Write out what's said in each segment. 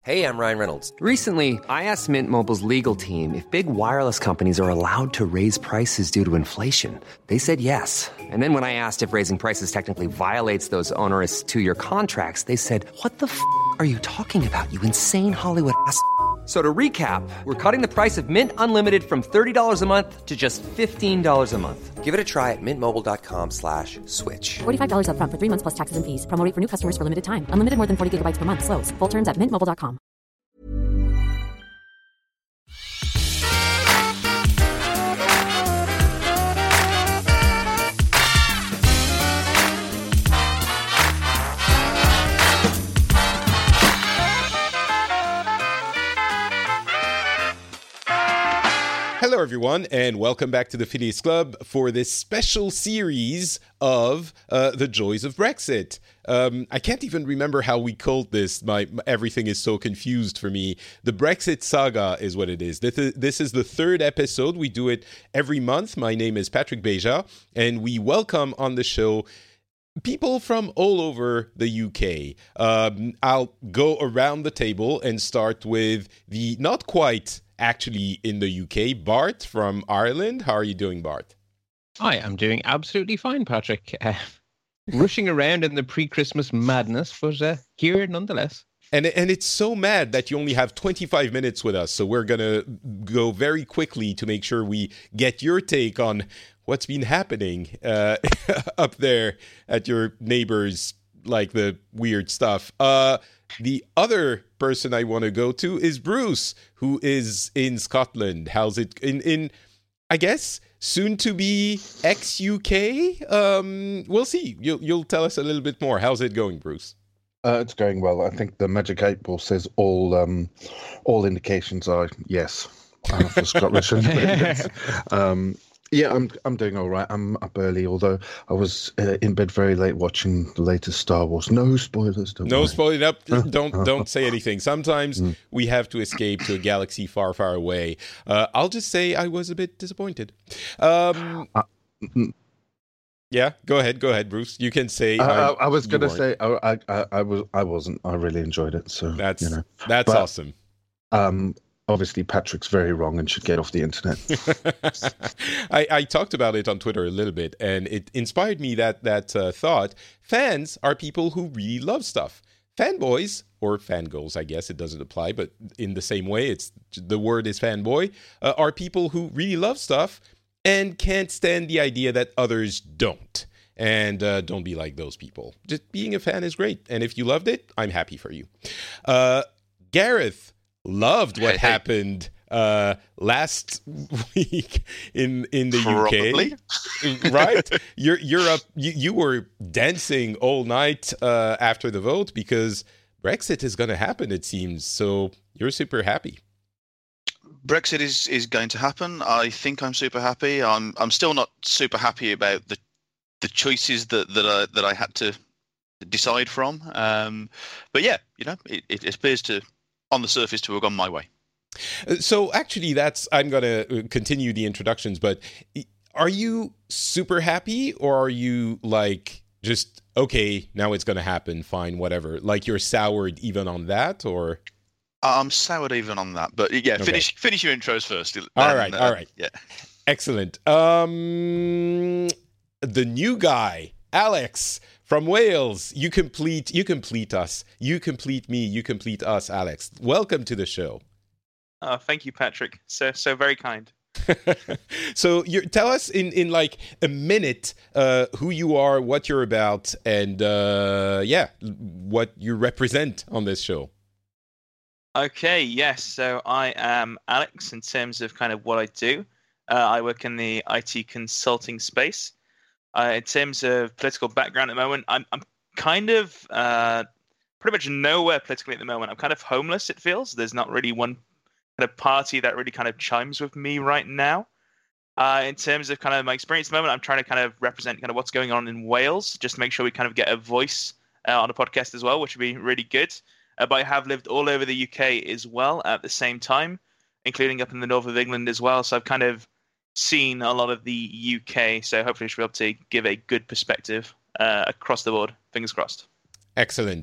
Hey, I'm Ryan Reynolds. Recently, I asked Mint Mobile's legal team if big wireless companies are allowed to raise prices due to inflation. They said yes. And then when I asked if raising prices technically violates those onerous two-year contracts, they said, "What the f*** are you talking about, you insane Hollywood ass?" So to recap, we're cutting the price of Mint Unlimited from $30 a month to just $15 a month. Give it a try at mintmobile.com/switch. $45 up front for 3 months plus taxes and fees. Promo rate for new customers for limited time. Unlimited more than 40 gigabytes per month. Slows full terms at mintmobile.com. Hello, everyone, and welcome back to the Phileas Club for this special series of the joys of Brexit. I can't even remember how we called this. Everything is so confused for me. The Brexit saga is what it is. This is the third episode. We do it every month. My name is Patrick Beja, and we welcome on the show people from all over the UK. I'll go around the table and start with the not quite actually in the UK, Bart from Ireland. How are you doing, Bart? Hi, I'm doing absolutely fine, Patrick. Rushing around in the pre-Christmas madness, but here nonetheless. And it's so mad that you only have 25 minutes with us, so we're going to go very quickly to make sure we get your take on what's been happening up there at your neighbors, like the weird stuff. The other person I want to go to is Bruce, who is in Scotland. How's it in I guess, soon to be ex-UK? We'll see. You'll tell us a little bit more. How's it going, Bruce? It's going well. I think the Magic 8 Ball says all indications are yes. For Scottish independence. Yeah, I'm doing all right. I'm up early, although I was in bed very late watching the latest Star Wars. No spoilers. No spoiling up. Don't say anything. Sometimes we have to escape to a galaxy far, far away. I'll just say I was a bit disappointed. Yeah, go ahead, Bruce. You can say. I was going to say I wasn't. I really enjoyed it. So that's awesome. Obviously, Patrick's very wrong and should get off the internet. I talked about it on Twitter a little bit, and it inspired me that thought. Fans are people who really love stuff. Fanboys, or fangirls, I guess it doesn't apply, but in the same way, the word is fanboy, are people who really love stuff and can't stand the idea that others don't. And don't be like those people. Just being a fan is great, and if you loved it, I'm happy for you. Gareth loved what happened last week in the Probably. UK, right? You're up. You were dancing all night after the vote because Brexit is going to happen. It seems so. You're super happy. Brexit is going to happen. I think I'm super happy. I'm still not super happy about the choices that I had to decide from. But yeah, it appears to, on the surface, to have gone my way. So actually, I'm going to continue the introductions, but are you super happy, or are you like just, okay, now it's going to happen, fine, whatever? Like you're soured even on that, or? I'm soured even on that, but yeah, okay. Finish your intros first. All right. Yeah. Excellent. The new guy, Alex from Wales. You complete us. You complete me. You complete us, Alex. Welcome to the show. Thank you, Patrick. So very kind. So tell us in like a minute who you are, what you're about, and what you represent on this show. Okay, yes. So I am Alex in terms of kind of what I do. I work in the IT consulting space. In terms of political background at the moment, I'm kind of pretty much nowhere politically at the moment. I'm kind of homeless, it feels. There's not really one kind of party that really kind of chimes with me right now. In terms of kind of my experience at the moment, I'm trying to kind of represent kind of what's going on in Wales, just to make sure we kind of get a voice on the podcast as well, which would be really good. But I have lived all over the UK as well at the same time, including up in the north of England as well. So I've kind of seen a lot of the UK. So hopefully I should be able to give a good perspective across the board. Fingers crossed. Excellent.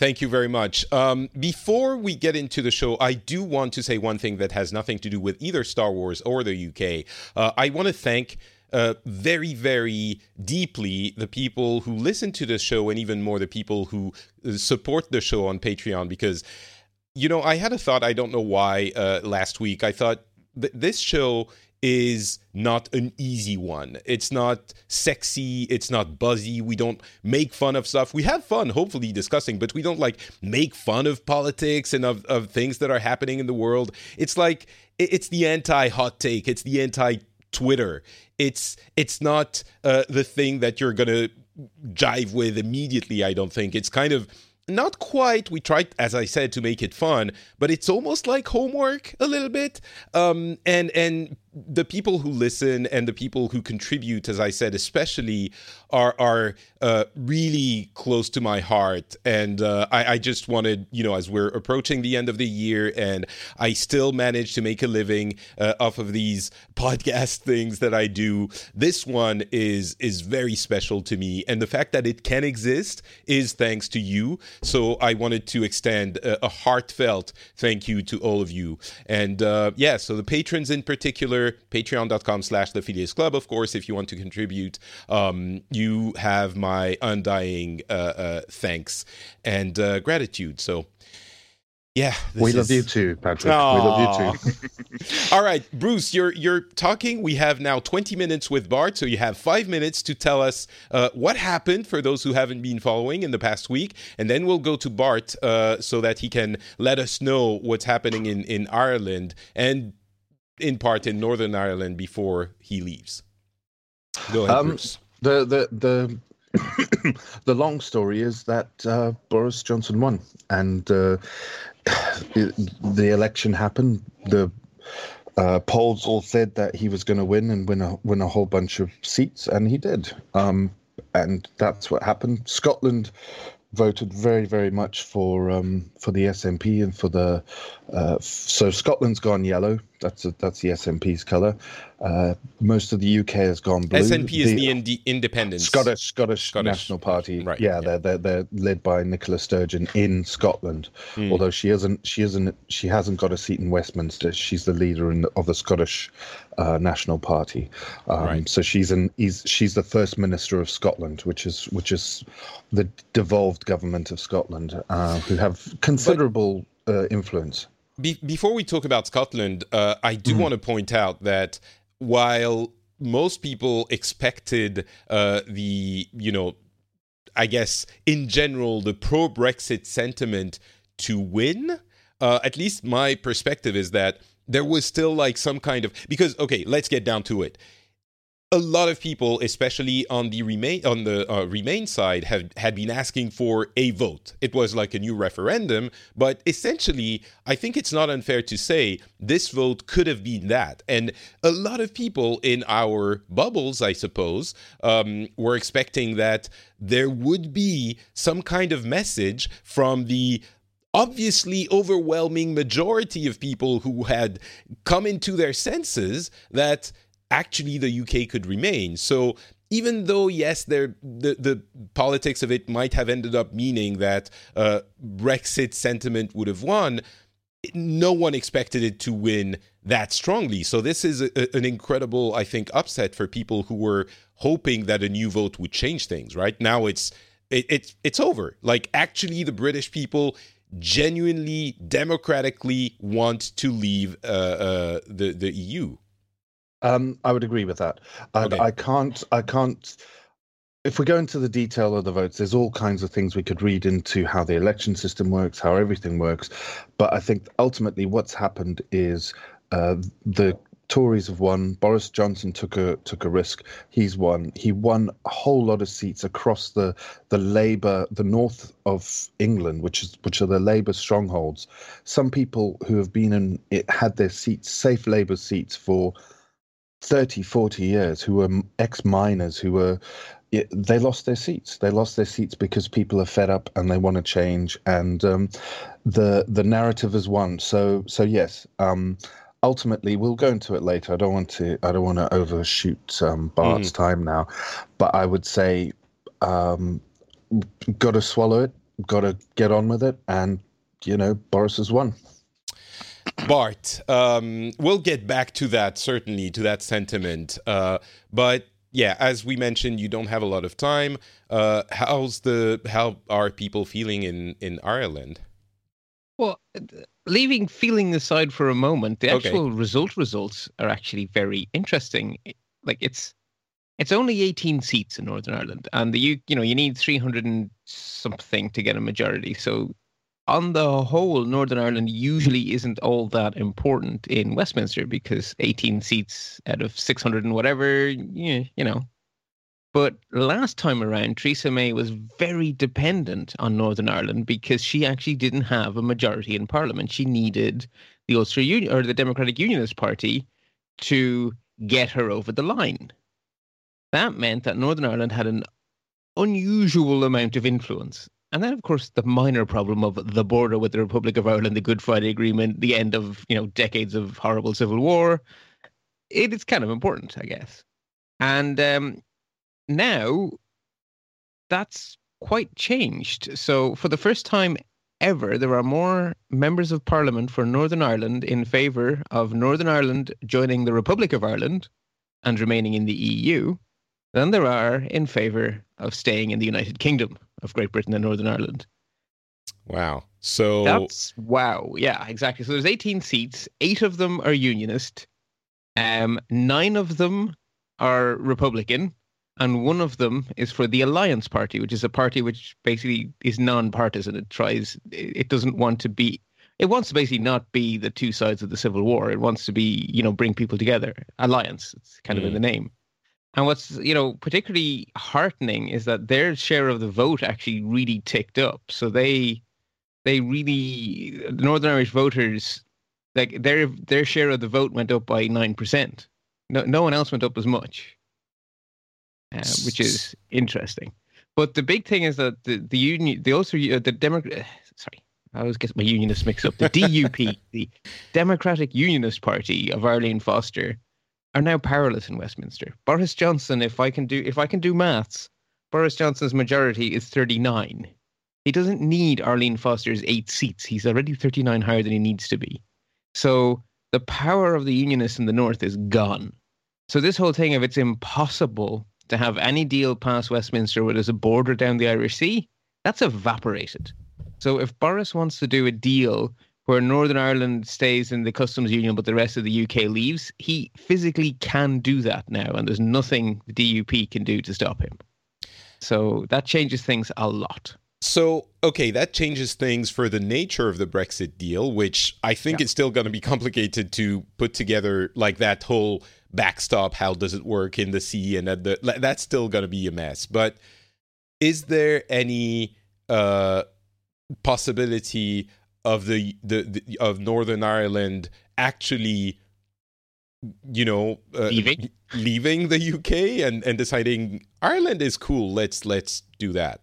Thank you very much. Before we get into the show, I do want to say one thing that has nothing to do with either Star Wars or the UK. I want to thank very, very deeply the people who listen to the show, and even more the people who support the show on Patreon, because, you know, I had a thought, I don't know why, last week. I thought this show is not an easy one. It's not sexy. It's not buzzy. We don't make fun of stuff. We have fun, hopefully, discussing, but we don't like make fun of politics and of things that are happening in the world. It's like, it's the anti-hot take. It's the anti-Twitter. It's not the thing that you're going to jive with immediately, I don't think. It's kind of not quite. We tried, as I said, to make it fun, but it's almost like homework a little bit. And the people who listen and the people who contribute, as I said, especially are really close to my heart. And I just wanted, you know, as we're approaching the end of the year and I still manage to make a living off of these podcast things that I do, this one is very special to me. And the fact that it can exist is thanks to you. So I wanted to extend a heartfelt thank you to all of you. And yeah, so the patrons in particular, patreon.com/The Phileas Club. Of course, if you want to contribute, you have my undying thanks and gratitude. So, yeah. We love you too, Patrick. Aww. We love you too. All right, Bruce, you're talking. We have now 20 minutes with Bart, so you have 5 minutes to tell us what happened for those who haven't been following in the past week, and then we'll go to Bart so that he can let us know what's happening in Ireland and in part in Northern Ireland before he leaves. Go ahead, Bruce. The long story is that Boris Johnson won, and the election happened. The polls all said that he was going to win and win a whole bunch of seats, and he did. And that's what happened. Scotland voted very, very much for the SNP and for the so Scotland's gone yellow. That's the SNP's colour. Most of the UK has gone blue. SNP is the Independence Scottish National Party. Right. Yeah, they're led by Nicola Sturgeon in Scotland. Although she hasn't got a seat in Westminster. She's the leader of the Scottish National Party. Right. So she's the First Minister of Scotland, which is the devolved government of Scotland, who have considerable influence. Before we talk about Scotland, I do want to point out that while most people expected I guess in general, the pro-Brexit sentiment to win, at least my perspective is that there was still like some kind of, because, okay, let's get down to it. A lot of people, especially on the Remain side, had been asking for a vote. It was like a new referendum, but essentially, I think it's not unfair to say this vote could have been that. And a lot of people in our bubbles, I suppose, were expecting that there would be some kind of message from the obviously overwhelming majority of people who had come into their senses that actually the UK could remain. So even though, yes, the politics of it might have ended up meaning that Brexit sentiment would have won, no one expected it to win that strongly. So this is an incredible, I think, upset for people who were hoping that a new vote would change things. Right now, it's over. Like, actually, the British people genuinely, democratically want to leave the EU. I would agree with that. Okay. I can't. If we go into the detail of the votes, there's all kinds of things we could read into how the election system works, how everything works. But I think ultimately what's happened is the Tories have won. Boris Johnson took a risk. He's won. He won a whole lot of seats across the Labour, the north of England, which are the Labour strongholds. Some people who have had their seats, safe Labour seats, for 30, 40 years, who were ex-miners, they lost their seats. They lost their seats because people are fed up and they want to change. And the narrative has won. So yes. Ultimately, we'll go into it later. I don't want to overshoot Bart's time now, but I would say got to swallow it. got to get on with it, and Boris has won. Bart, we'll get back to that, certainly, to that sentiment. But yeah, as we mentioned, you don't have a lot of time. How are people feeling in Ireland? Well, leaving feeling aside for a moment, the actual results are actually very interesting. Like it's only 18 seats in Northern Ireland, and you need 300 and something to get a majority. So on the whole, Northern Ireland usually isn't all that important in Westminster because 18 seats out of 600 and whatever, But last time around, Theresa May was very dependent on Northern Ireland because she actually didn't have a majority in Parliament. She needed the Ulster Union or the Democratic Unionist Party to get her over the line. That meant that Northern Ireland had an unusual amount of influence. And then, of course, the minor problem of the border with the Republic of Ireland, the Good Friday Agreement, the end of decades of horrible civil war. It is kind of important, I guess. And now that's quite changed. So for the first time ever, there are more members of Parliament for Northern Ireland in favour of Northern Ireland joining the Republic of Ireland and remaining in the EU than there are in favour of staying in the United Kingdom of Great Britain and Northern Ireland. Wow. So that's wow. Yeah, exactly. So there's 18 seats. 8 of them are unionist. 9 of them are Republican. And 1 of them is for the Alliance Party, which is a party which basically is non-partisan. It doesn't want to be, it wants to basically not be the two sides of the Civil War. It wants to be, bring people together. Alliance, it's kind of in the name. And what's, particularly heartening is that their share of the vote actually really ticked up. So they really, the Northern Irish voters, like their share of the vote went up by 9%. No one else went up as much. Which is interesting. But the big thing is that the I always get my unionists mixed up. The DUP, the Democratic Unionist Party of Arlene Foster, are now powerless in Westminster. Boris Johnson, if I can do maths, Boris Johnson's majority is 39. He doesn't need Arlene Foster's 8 seats. He's already 39 higher than he needs to be. So the power of the unionists in the north is gone. So this whole thing of it's impossible to have any deal pass Westminster where there's a border down the Irish Sea, that's evaporated. So if Boris wants to do a deal where Northern Ireland stays in the customs union but the rest of the UK leaves, he physically can do that now, and there's nothing the DUP can do to stop him. So that changes things a lot. So, okay, that changes things for the nature of the Brexit deal, which I think is still going to be complicated to put together, like that whole backstop, how does it work in the sea, and that's still going to be a mess. But is there any possibility of of Northern Ireland actually, leaving the UK and deciding Ireland is cool, let's do that?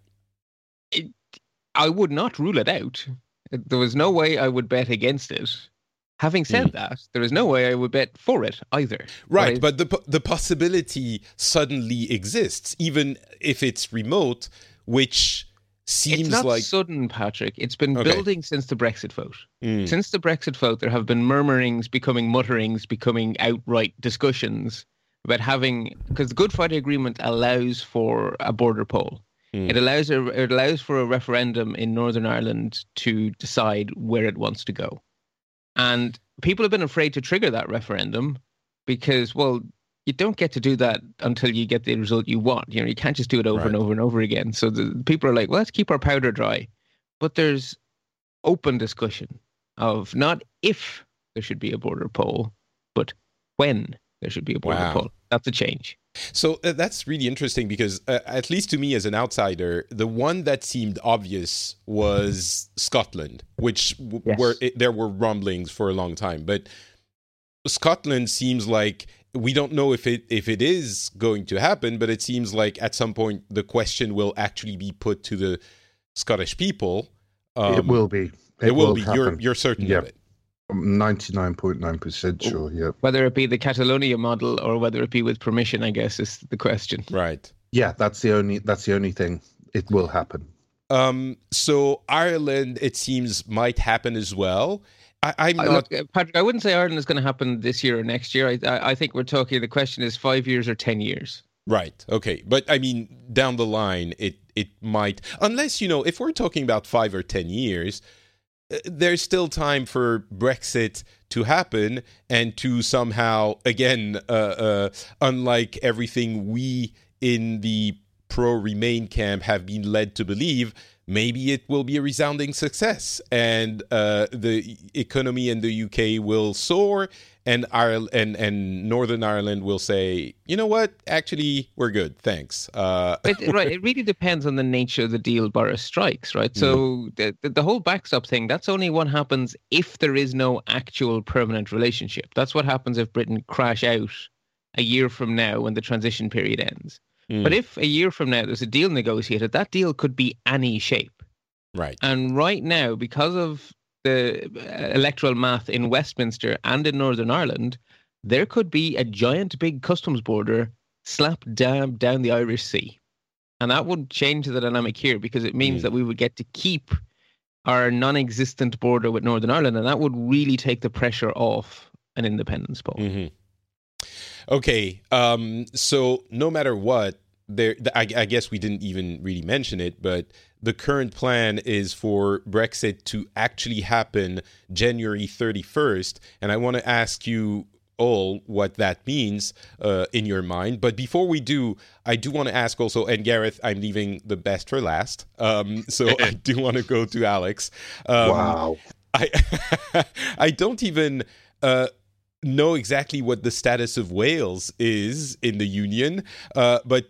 I would not rule it out. There was no way I would bet against it. Having said that, there is no way I would bet for it either. Right, but the possibility suddenly exists, even if it's remote, which seems it's not like sudden, Patrick. It's been building since the Brexit vote. Since the Brexit vote, there have been murmurings becoming mutterings, becoming outright discussions about because the Good Friday Agreement allows for a border poll. It allows for a referendum in Northern Ireland to decide where it wants to go. And people have been afraid to trigger that referendum because, well, you don't get to do that until you get the result you want. You can't just do it over and over and over again. So the people are like, well, let's keep our powder dry. But there's open discussion of not if there should be a border poll, but when there should be a border poll. That's a change. So that's really interesting because, at least to me as an outsider, the one that seemed obvious was Scotland, which there were rumblings for a long time. But Scotland seems like we don't know if it is going to happen, but it seems like at some point the question will actually be put to the Scottish people. It will be. It will be. You're certain of it. I'm 99.9% sure, yeah. Whether it be the Catalonia model or whether it be with permission, I guess, is the question. Right. Yeah, that's the only thing. It will happen. So Ireland, it seems, might happen as well. I'm not... Look, Patrick, I wouldn't say Ireland is going to happen this year or next year. I think we're talking, the question is 5 years or 10 years. Right. Okay. But I mean, down the line, it might, unless, if we're talking about 5 or 10 years, there's still time for Brexit to happen and to somehow, again, unlike everything we in the pro-Remain camp have been led to believe, maybe it will be a resounding success and the economy in the UK will soar and Ireland and Northern Ireland will say, you know what, actually, we're good, thanks. Right, it really depends on the nature of the deal Boris strikes, right? So the whole backstop thing, that's only what happens if there is no actual permanent relationship. That's what happens if Britain crash out a year from now when the transition period ends. But if a year from now there's a deal negotiated, that deal could be any shape. Right. And right now, because of the electoral math in Westminster and in Northern Ireland, there could be a giant big customs border slapped down the Irish Sea. And that would change the dynamic here because it means that we would get to keep our non-existent border with Northern Ireland, and that would really take the pressure off an independence poll. Mm-hmm. Okay, so no matter what, I guess we didn't even really mention it, but the current plan is for Brexit to actually happen January 31st, and I want to ask you all what that means in your mind. But before we do, I do want to ask also, and Gareth, I'm leaving the best for last, so I do want to go to Alex. Wow. I don't even... know exactly what the status of Wales is in the Union, but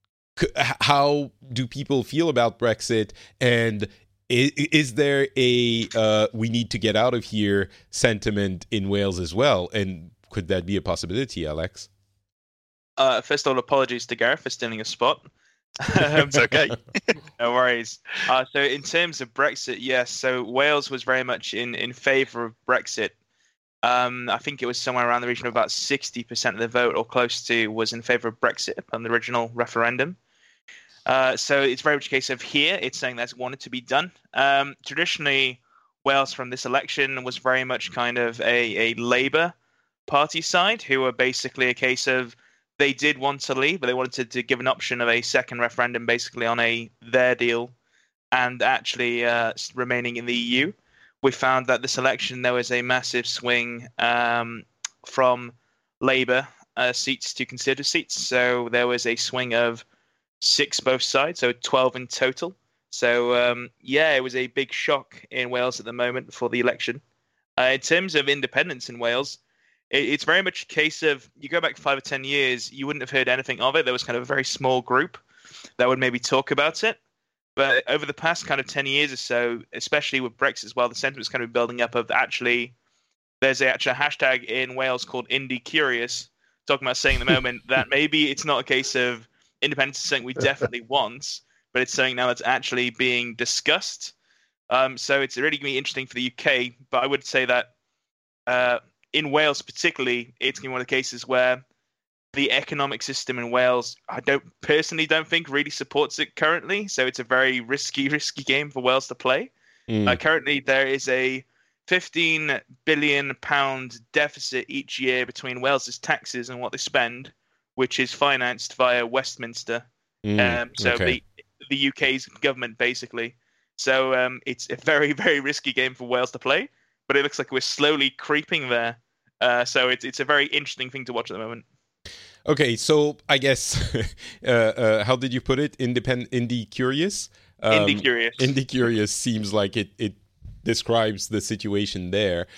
how do people feel about Brexit? And is there a we need to get out of here sentiment in Wales as well? And could that be a possibility, Alex? First of all, apologies to Gareth for stealing a spot. It's okay. No worries. So in terms of Brexit, yes. So Wales was very much in favour of Brexit. I think it was somewhere around the region of about 60% of the vote or close to was in favour of Brexit on the original referendum. So it's very much a case of here, it's something that's wanted to be done. Traditionally, Wales from this election was very much kind of a Labour Party side who were basically a case of they did want to leave, but they wanted to give an option of a second referendum basically on their deal and actually remaining in the EU. We found that this election, there was a massive swing from Labour seats to Conservative seats. So there was a swing of 6 both sides, so 12 in total. So, it was a big shock in Wales at the moment for the election. In terms of independence in Wales, it's very much a case of, you go back 5 or 10 years, you wouldn't have heard anything of it. There was kind of a very small group that would maybe talk about it. But over the past kind of 10 years or so, especially with Brexit as well, the sentiment's kind of building up of actually, there's actually a hashtag in Wales called Indie Curious, talking about saying at the moment that maybe it's not a case of independence is something we definitely want, but it's something now that's actually being discussed. So it's really going to be interesting for the UK. But I would say that in Wales particularly, it's going to be one of the cases where the economic system in Wales, I don't think really supports it currently. So it's a very risky game for Wales to play. Currently, there is a £15 billion deficit each year between Wales's taxes and what they spend, which is financed via Westminster. The UK's government, basically. So it's a very, very risky game for Wales to play, but it looks like we're slowly creeping there. So it's a very interesting thing to watch at the moment. Okay, so I guess, how did you put it? Indie Curious? Indie Curious. Indie Curious seems like it describes the situation there.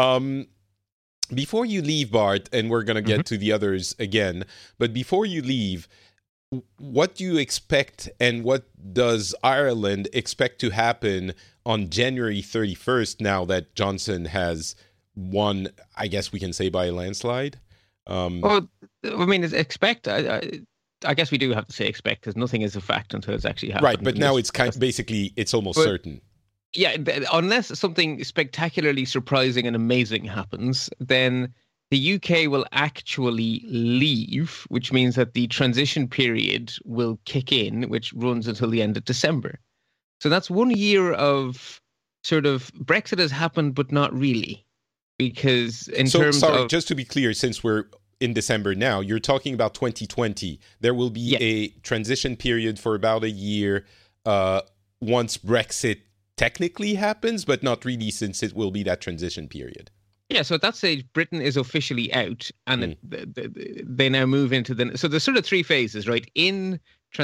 Before you leave, Bart, and we're going to get to the others again, but before you leave, what do you expect and what does Ireland expect to happen on January 31st now that Johnson has won, I guess we can say, by a landslide? Well, I mean, expect. I guess we do have to say expect because nothing is a fact until it's actually happened. Right, but now it's basically almost certain. Yeah, unless something spectacularly surprising and amazing happens, then the UK will actually leave, which means that the transition period will kick in, which runs until the end of December. So that's 1 year of sort of Brexit has happened, but not really. Because just to be clear, since we're in December now, you're talking about 2020. There will be a transition period for about a year once Brexit technically happens, but not really, since it will be that transition period. Yeah, so at that stage, Britain is officially out, and they now move into the... So there's sort of 3 phases, right? In,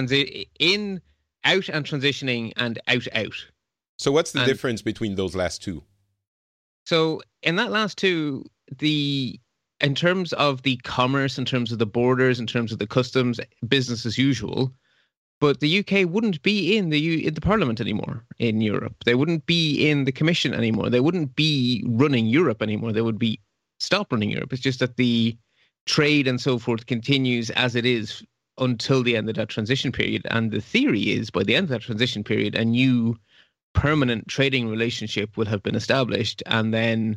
out and transitioning, and out. So what's the difference between those last 2? So in that last 2, in terms of the commerce, in terms of the borders, in terms of the customs, business as usual. But the UK wouldn't be in the Parliament anymore in Europe. They wouldn't be in the Commission anymore. They wouldn't be running Europe anymore. They would be stop running Europe. It's just that the trade and so forth continues as it is until the end of that transition period. And the theory is by the end of that transition period, a new permanent trading relationship will have been established, and then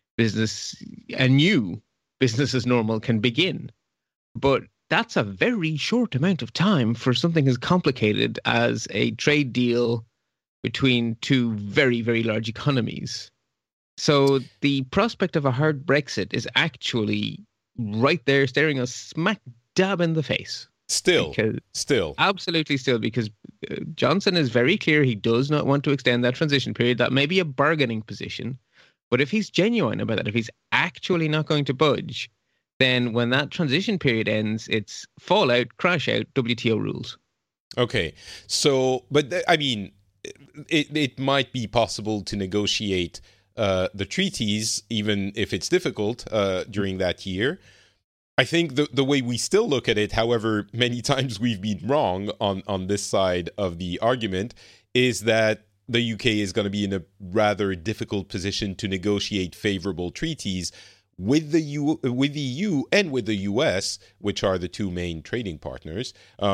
a new business as normal can begin. But that's a very short amount of time for something as complicated as a trade deal between 2 very, very large economies. So the prospect of a hard Brexit is actually right there staring us smack dab in the face. Still. Absolutely still, because Johnson is very clear he does not want to extend that transition period. That may be a bargaining position, but if he's genuine about that, if he's actually not going to budge, then when that transition period ends, it's fallout, crash out, WTO rules. Okay. So, but I mean, it might be possible to negotiate the treaties, even if it's difficult during that year. I think the way we still look at it, however many times we've been wrong on this side of the argument, is that the UK is going to be in a rather difficult position to negotiate favorable treaties with the EU and with the US, which are the 2 main trading partners.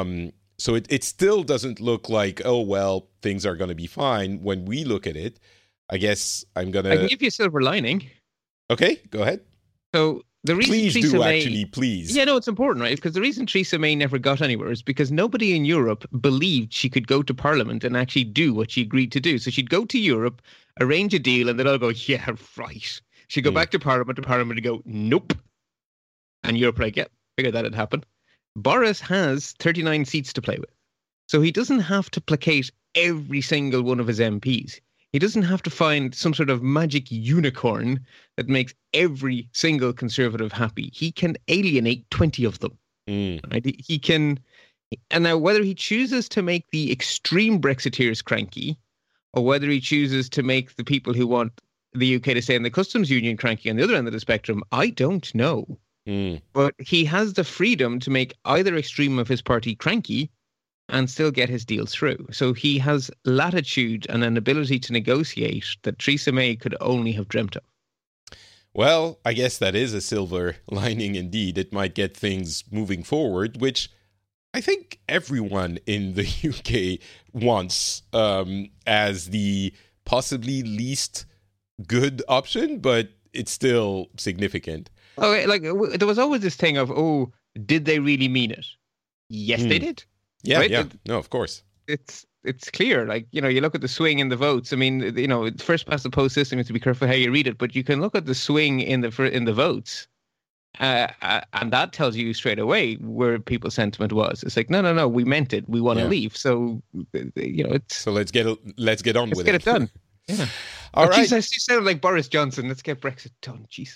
So it still doesn't look like, oh, well, things are going to be fine when we look at it. I guess I can give you a silver lining. Okay, go ahead. So the reason please. Yeah, no, it's important, right? Because the reason Theresa May never got anywhere is because nobody in Europe believed she could go to Parliament and actually do what she agreed to do. So she'd go to Europe, arrange a deal, and they'd all go, yeah, right. She'd go back to Parliament would go, nope. And Europe like, yeah, figured that'd happen. Boris has 39 seats to play with. So he doesn't have to placate every single one of his MPs. He doesn't have to find some sort of magic unicorn that makes every single Conservative happy. He can alienate 20 of them. Right? He can... And now whether he chooses to make the extreme Brexiteers cranky, or whether he chooses to make the people who want the UK to stay in the customs union cranky on the other end of the spectrum, I don't know. But he has the freedom to make either extreme of his party cranky and still get his deal through. So he has latitude and an ability to negotiate that Theresa May could only have dreamt of. Well, I guess that is a silver lining indeed. It might get things moving forward, which I think everyone in the UK wants as the possibly least good option, but it's still significant. Okay, like there was always this thing of, oh, did they really mean it? Yes, they did. Yeah, right? yeah. No, of course. It's clear. Like, you know, you look at the swing in the votes. I mean, you know, first past the post system, you have to be careful how you read it, but you can look at the swing in the votes, and that tells you straight away where people's sentiment was. It's like, no, we meant it. We want to leave. So, you know, it's... So let's get on with it. Let's get it done. Yeah. All right. Geez, I sounded like Boris Johnson. Let's get Brexit done. Jeez.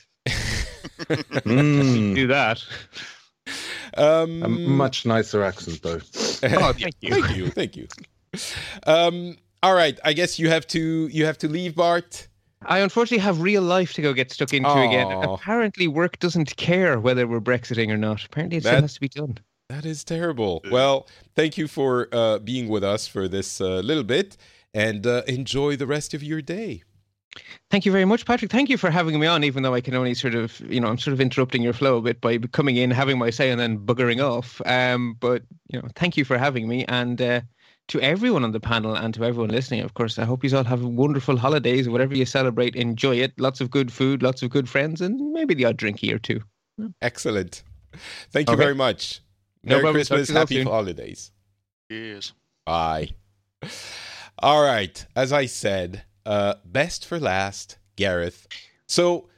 Do that. A much nicer accent, though. Oh, thank you. Thank you. All right. I guess you have to leave, Bart. I unfortunately have real life to go get stuck into again. Apparently, work doesn't care whether we're Brexiting or not. Apparently, it still has to be done. That is terrible. Well, thank you for being with us for this little bit, and enjoy the rest of your day. Thank you very much, Patrick. Thank you for having me on, even though I can only sort of, you know, I'm sort of interrupting your flow a bit by coming in, having my say, and then buggering off. But, you know, thank you for having me. And to everyone on the panel and to everyone listening, of course, I hope you all have wonderful holidays. Whatever you celebrate, enjoy it. Lots of good food, lots of good friends, and maybe the odd drinky or two. Excellent. Thank you very much. Merry Christmas. Happy holidays. Cheers. Bye. All right. As I said, best for last, Gareth. So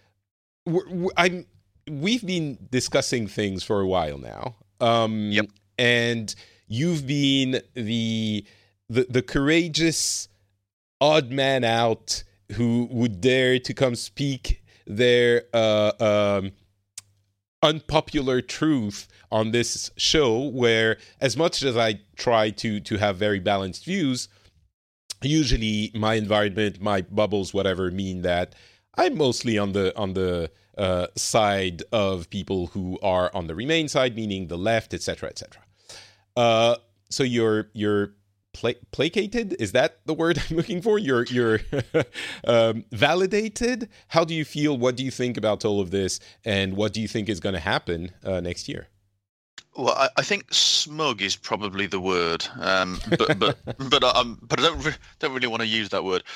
we've been discussing things for a while now. Yep. And you've been the courageous odd man out who would dare to come speak their unpopular truth on this show, where as much as I try to have very balanced views, usually my environment, my bubbles, whatever, mean that I'm mostly on the side of people who are on the Remain side, meaning the left, etc., etc. So you're placated? Is that the word I'm looking for? You're validated? How do you feel? What do you think about all of this? And what do you think is going to happen next year? Well, I think smug is probably the word, but I don't really want to use that word.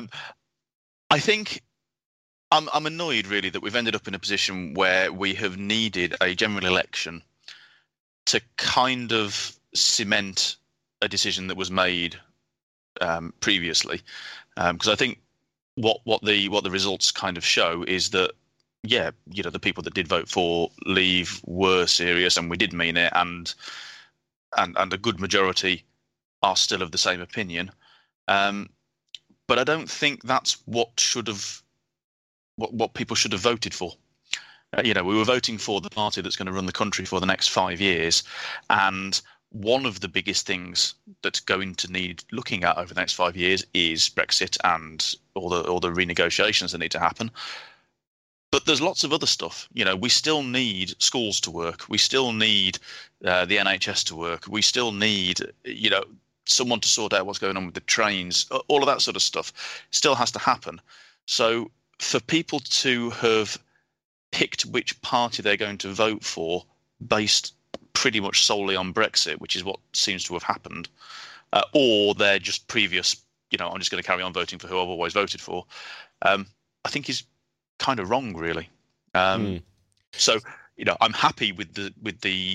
I think I'm annoyed really that we've ended up in a position where we have needed a general election to kind of cement a decision that was made previously, because I think what the results kind of show is that, yeah, you know, the people that did vote for Leave were serious, and we did mean it, and a good majority are still of the same opinion. But I don't think that's what people should have voted for. You know, we were voting for the party that's going to run the country for the next 5 years, and one of the biggest things that's going to need looking at over the next 5 years is Brexit and all the renegotiations that need to happen. But there's lots of other stuff. You know, we still need schools to work. We still need the NHS to work. We still need, you know, someone to sort out what's going on with the trains. All of that sort of stuff still has to happen. So for people to have picked which party they're going to vote for based pretty much solely on Brexit, which is what seems to have happened, or they're just previous, you know, I'm just going to carry on voting for who I've always voted for, I think is kind of wrong, really. So, you know, I'm happy with the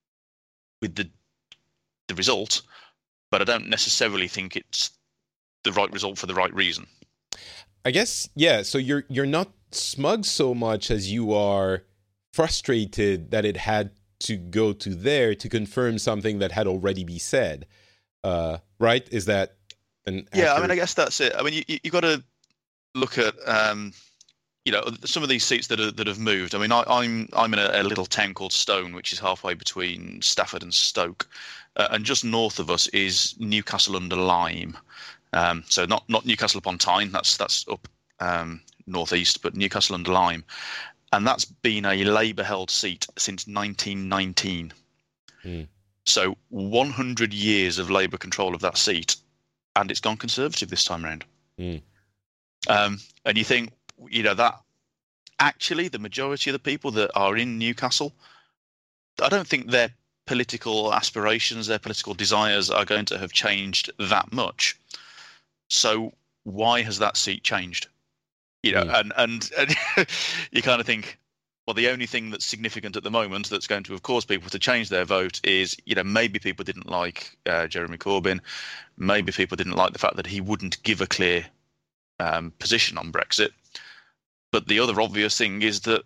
result, but I don't necessarily think it's the right result for the right reason. I guess, yeah. So you're not smug so much as you are frustrated that it had to go to there to confirm something that had already been said, right? Is that an accurate... Yeah, I mean, I guess that's it. I mean, you got to look at you know, some of these seats that have moved. I mean, I'm in a little town called Stone, which is halfway between Stafford and Stoke, and just north of us is Newcastle under Lyme. So not Newcastle upon Tyne, that's up northeast, but Newcastle under Lyme. And that's been a Labour-held seat since 1919. So 100 years of Labour control of that seat, and it's gone Conservative this time round. And you think, you know, that actually the majority of the people that are in Newcastle, I don't think their political aspirations, their political desires are going to have changed that much. So why has that seat changed? You know, and you kind of think, well, the only thing that's significant at the moment that's going to have caused people to change their vote is, you know, maybe people didn't like Jeremy Corbyn, maybe people didn't like the fact that he wouldn't give a clear position on Brexit. But the other obvious thing is that,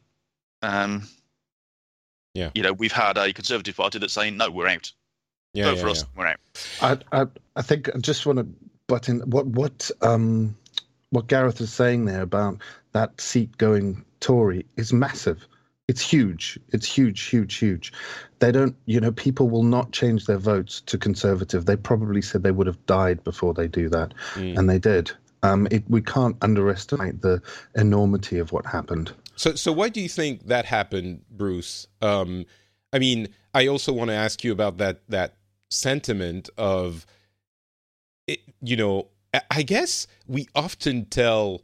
you know, we've had a Conservative Party that's saying, no, we're out. Vote for us, we're out. I think I just want to butt in what Gareth is saying there about that seat going Tory is massive. It's huge. It's huge. They don't, you know, people will not change their votes to Conservative. They probably said they would have died before they do that, and they did. We can't underestimate the enormity of what happened. So why do you think that happened, Bruce? I mean, I also want to ask you about that sentiment of, you know, I guess we often tell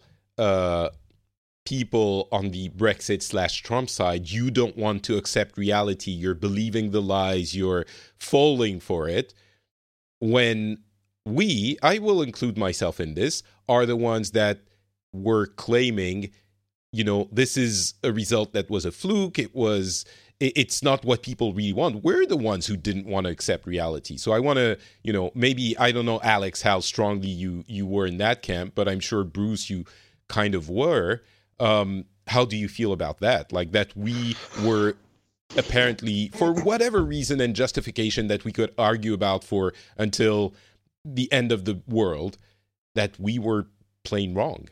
people on the Brexit/Trump side, you don't want to accept reality, you're believing the lies, you're falling for it, when I will include myself in this, are the ones that were claiming this is a result that was a fluke. It's not what people really want. We're the ones who didn't want to accept reality. So I want to, maybe, I don't know, Alex, how strongly you were in that camp, but I'm sure, Bruce, you kind of were. How do you feel about that? Like, that we were apparently, for whatever reason and justification that we could argue about for until the end of the world, that we were plain wrong?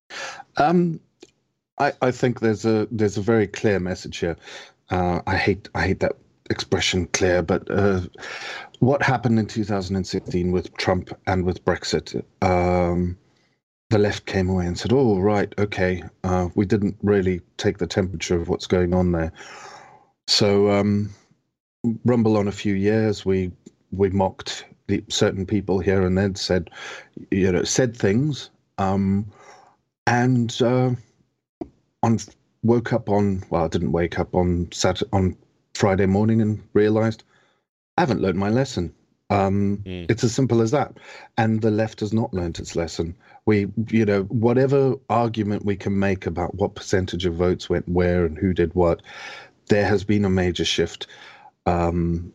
I think there's a very clear message here. I hate that expression, clear, but what happened in 2016 with Trump and with Brexit, the left came away and said, "Oh, right, okay, we didn't really take the temperature of what's going on there." So rumble on a few years, we mocked certain people here and then, said things, and woke up on, well, I didn't wake up on Friday morning and realized I haven't learned my lesson. It's as simple as that. And the left has not learned its lesson. We, whatever argument we can make about what percentage of votes went where and who did what, there has been a major shift. And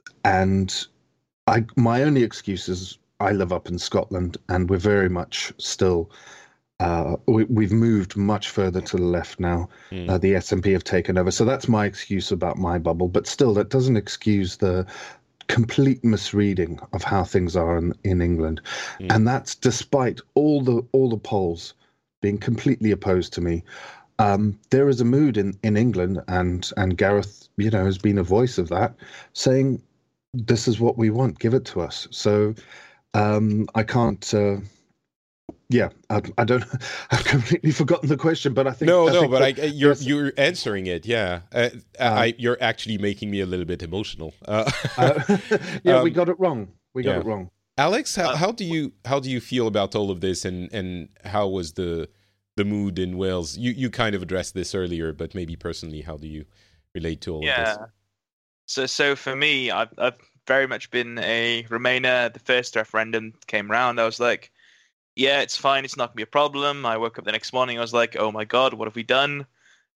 my only excuse is I live up in Scotland, and we're very much still, we've moved much further to the left now. The SNP have taken over. So that's my excuse about my bubble. But still, that doesn't excuse the complete misreading of how things are in England. And that's despite all the polls being completely opposed to me. There is a mood in England, and Gareth, has been a voice of that, saying, this is what we want, give it to us. So I can't... I don't. I've completely forgotten the question, but I think you're answering it. Yeah, you're actually making me a little bit emotional. We got it wrong. We got it wrong. Alex, how do you feel about all of this, and how was the mood in Wales? You kind of addressed this earlier, but maybe personally, how do you relate to all of this? So for me, I've very much been a Remainer. The first referendum came round, I was like, yeah, it's fine. It's not going to be a problem. I woke up the next morning. I was like, oh my God, what have we done?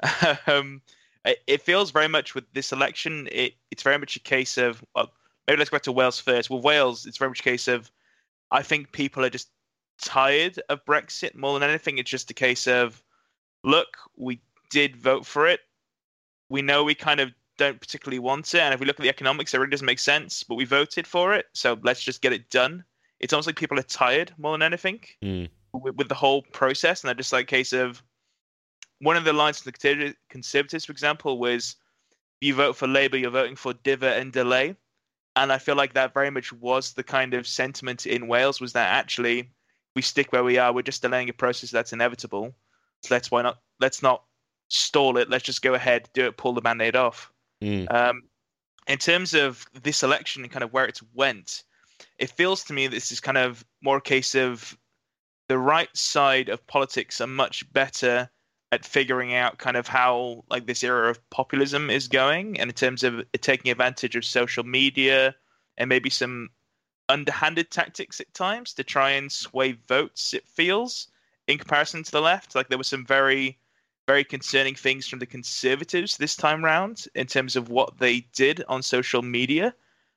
It feels very much with this election, it's very much a case of, well, maybe let's go back to Wales first. With Wales, it's very much a case of, I think people are just tired of Brexit more than anything. It's just a case of, look, we did vote for it. We know we kind of don't particularly want it. And if we look at the economics, it really doesn't make sense, but we voted for it. So let's just get it done. It's almost like people are tired more than anything with the whole process. And they're just like a case of, one of the lines from the Conservatives, for example, was, you vote for Labour, you're voting for divot and delay. And I feel like that very much was the kind of sentiment in Wales, was that actually we stick where we are. We're just delaying a process that's inevitable. So let's not stall it. Let's just go ahead, do it, pull the Band-Aid off. In terms of this election and kind of where it's went, it feels to me this is kind of more a case of the right side of politics are much better at figuring out kind of how like this era of populism is going, and in terms of taking advantage of social media and maybe some underhanded tactics at times to try and sway votes, it feels, in comparison to the left. Like there were some very, very concerning things from the Conservatives this time round in terms of what they did on social media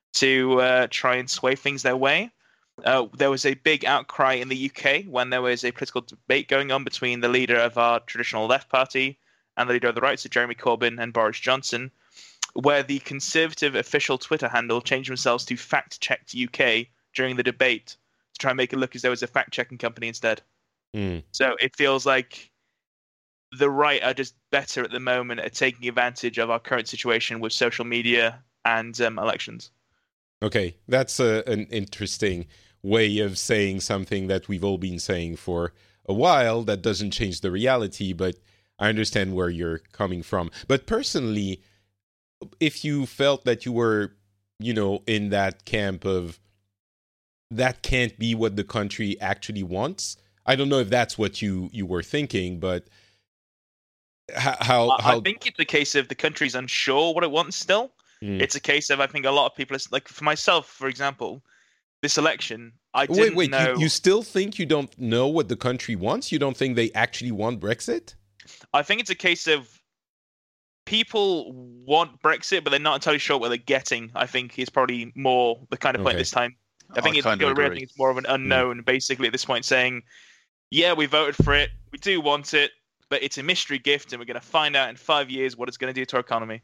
to try and sway things their way. There was a big outcry in the UK when there was a political debate going on between the leader of our traditional left party and the leader of the right, so Jeremy Corbyn and Boris Johnson, where the Conservative official Twitter handle changed themselves to Fact Checked UK during the debate to try and make it look as though it was a fact-checking company instead. So it feels like the right are just better at the moment at taking advantage of our current situation with social media and elections. Okay, that's an interesting way of saying something that we've all been saying for a while. That doesn't change the reality, but I understand where you're coming from. But personally, if you felt that you were, in that camp of that can't be what the country actually wants, I don't know if that's what you were thinking, but how... I think it's a case of the country's unsure what it wants still. It's a case of, I think a lot of people, like for myself, for example, this election, I didn't know... You still think you don't know what the country wants? You don't think they actually want Brexit? I think it's a case of people want Brexit, but they're not entirely sure what they're getting. I think is probably more the kind of point this time. I think it's more of an unknown, basically, at this point, saying, yeah, we voted for it, we do want it, but it's a mystery gift, and we're going to find out in 5 years what it's going to do to our economy.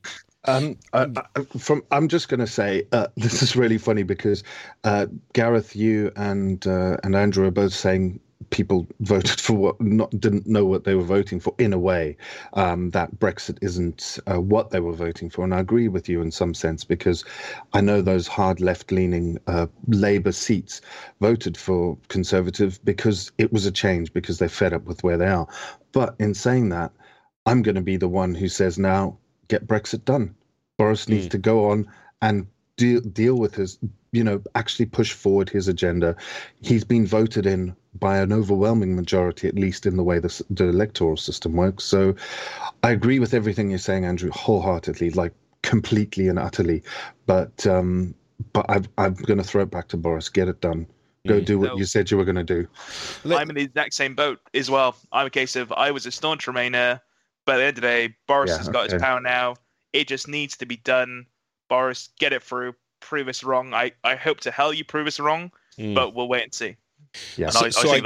I'm just going to say this is really funny because Gareth, you and Andrew are both saying people voted for didn't know what they were voting for in a way, that Brexit isn't what they were voting for. And I agree with you in some sense, because I know those hard left-leaning Labour seats voted for Conservative because it was a change, because they're fed up with where they are. But in saying that, I'm going to be the one who says now, get Brexit done. Boris needs to go on and deal with his, actually push forward his agenda. He's been voted in by an overwhelming majority, at least in the way the electoral system works. So I agree with everything you're saying, Andrew, wholeheartedly, like completely and utterly. But I'm going to throw it back to Boris. Get it done. Go do what you said you were going to do. I'm in the exact same boat as well. I'm a case of I was a staunch Remainer, but at the end of the day, Boris has got his power now. It just needs to be done. Boris, get it through. Prove us wrong. I hope to hell you prove us wrong, but we'll wait and see. Yeah. And I think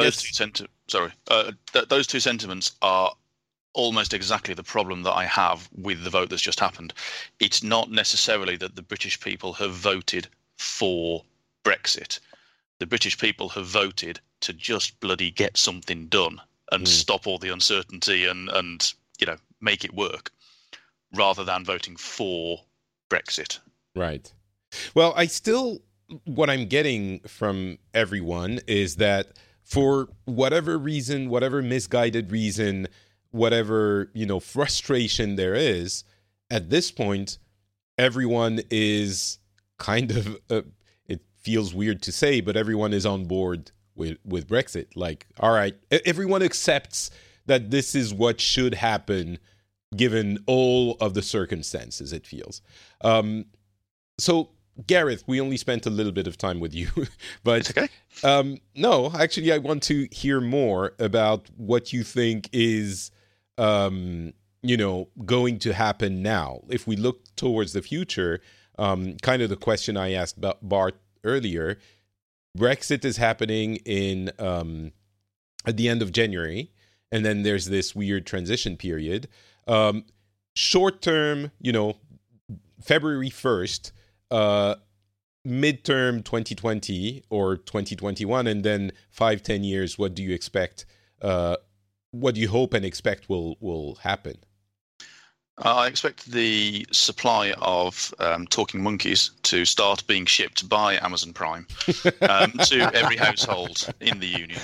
those two sentiments are almost exactly the problem that I have with the vote that's just happened. It's not necessarily that the British people have voted for Brexit. The British people have voted to just bloody get something done and stop all the uncertainty and make it work, rather than voting for Brexit. Right. Well, what I'm getting from everyone is that for whatever reason, whatever misguided reason, whatever, frustration there is, at this point, everyone is kind of, it feels weird to say, but everyone is on board with Brexit. Like, all right, everyone accepts that this is what should happen given all of the circumstances, it feels. So, Gareth, we only spent a little bit of time with you, but it's okay. No, actually, I want to hear more about what you think is, going to happen now. If we look towards the future, kind of the question I asked about Bart earlier, Brexit is happening at the end of January, and then there's this weird transition period. Short term, February 1st, midterm 2020 or 2021, and then 5-10 years, what do you expect? What do you hope and expect will happen? I expect the supply of talking monkeys to start being shipped by Amazon Prime to every household in the Union.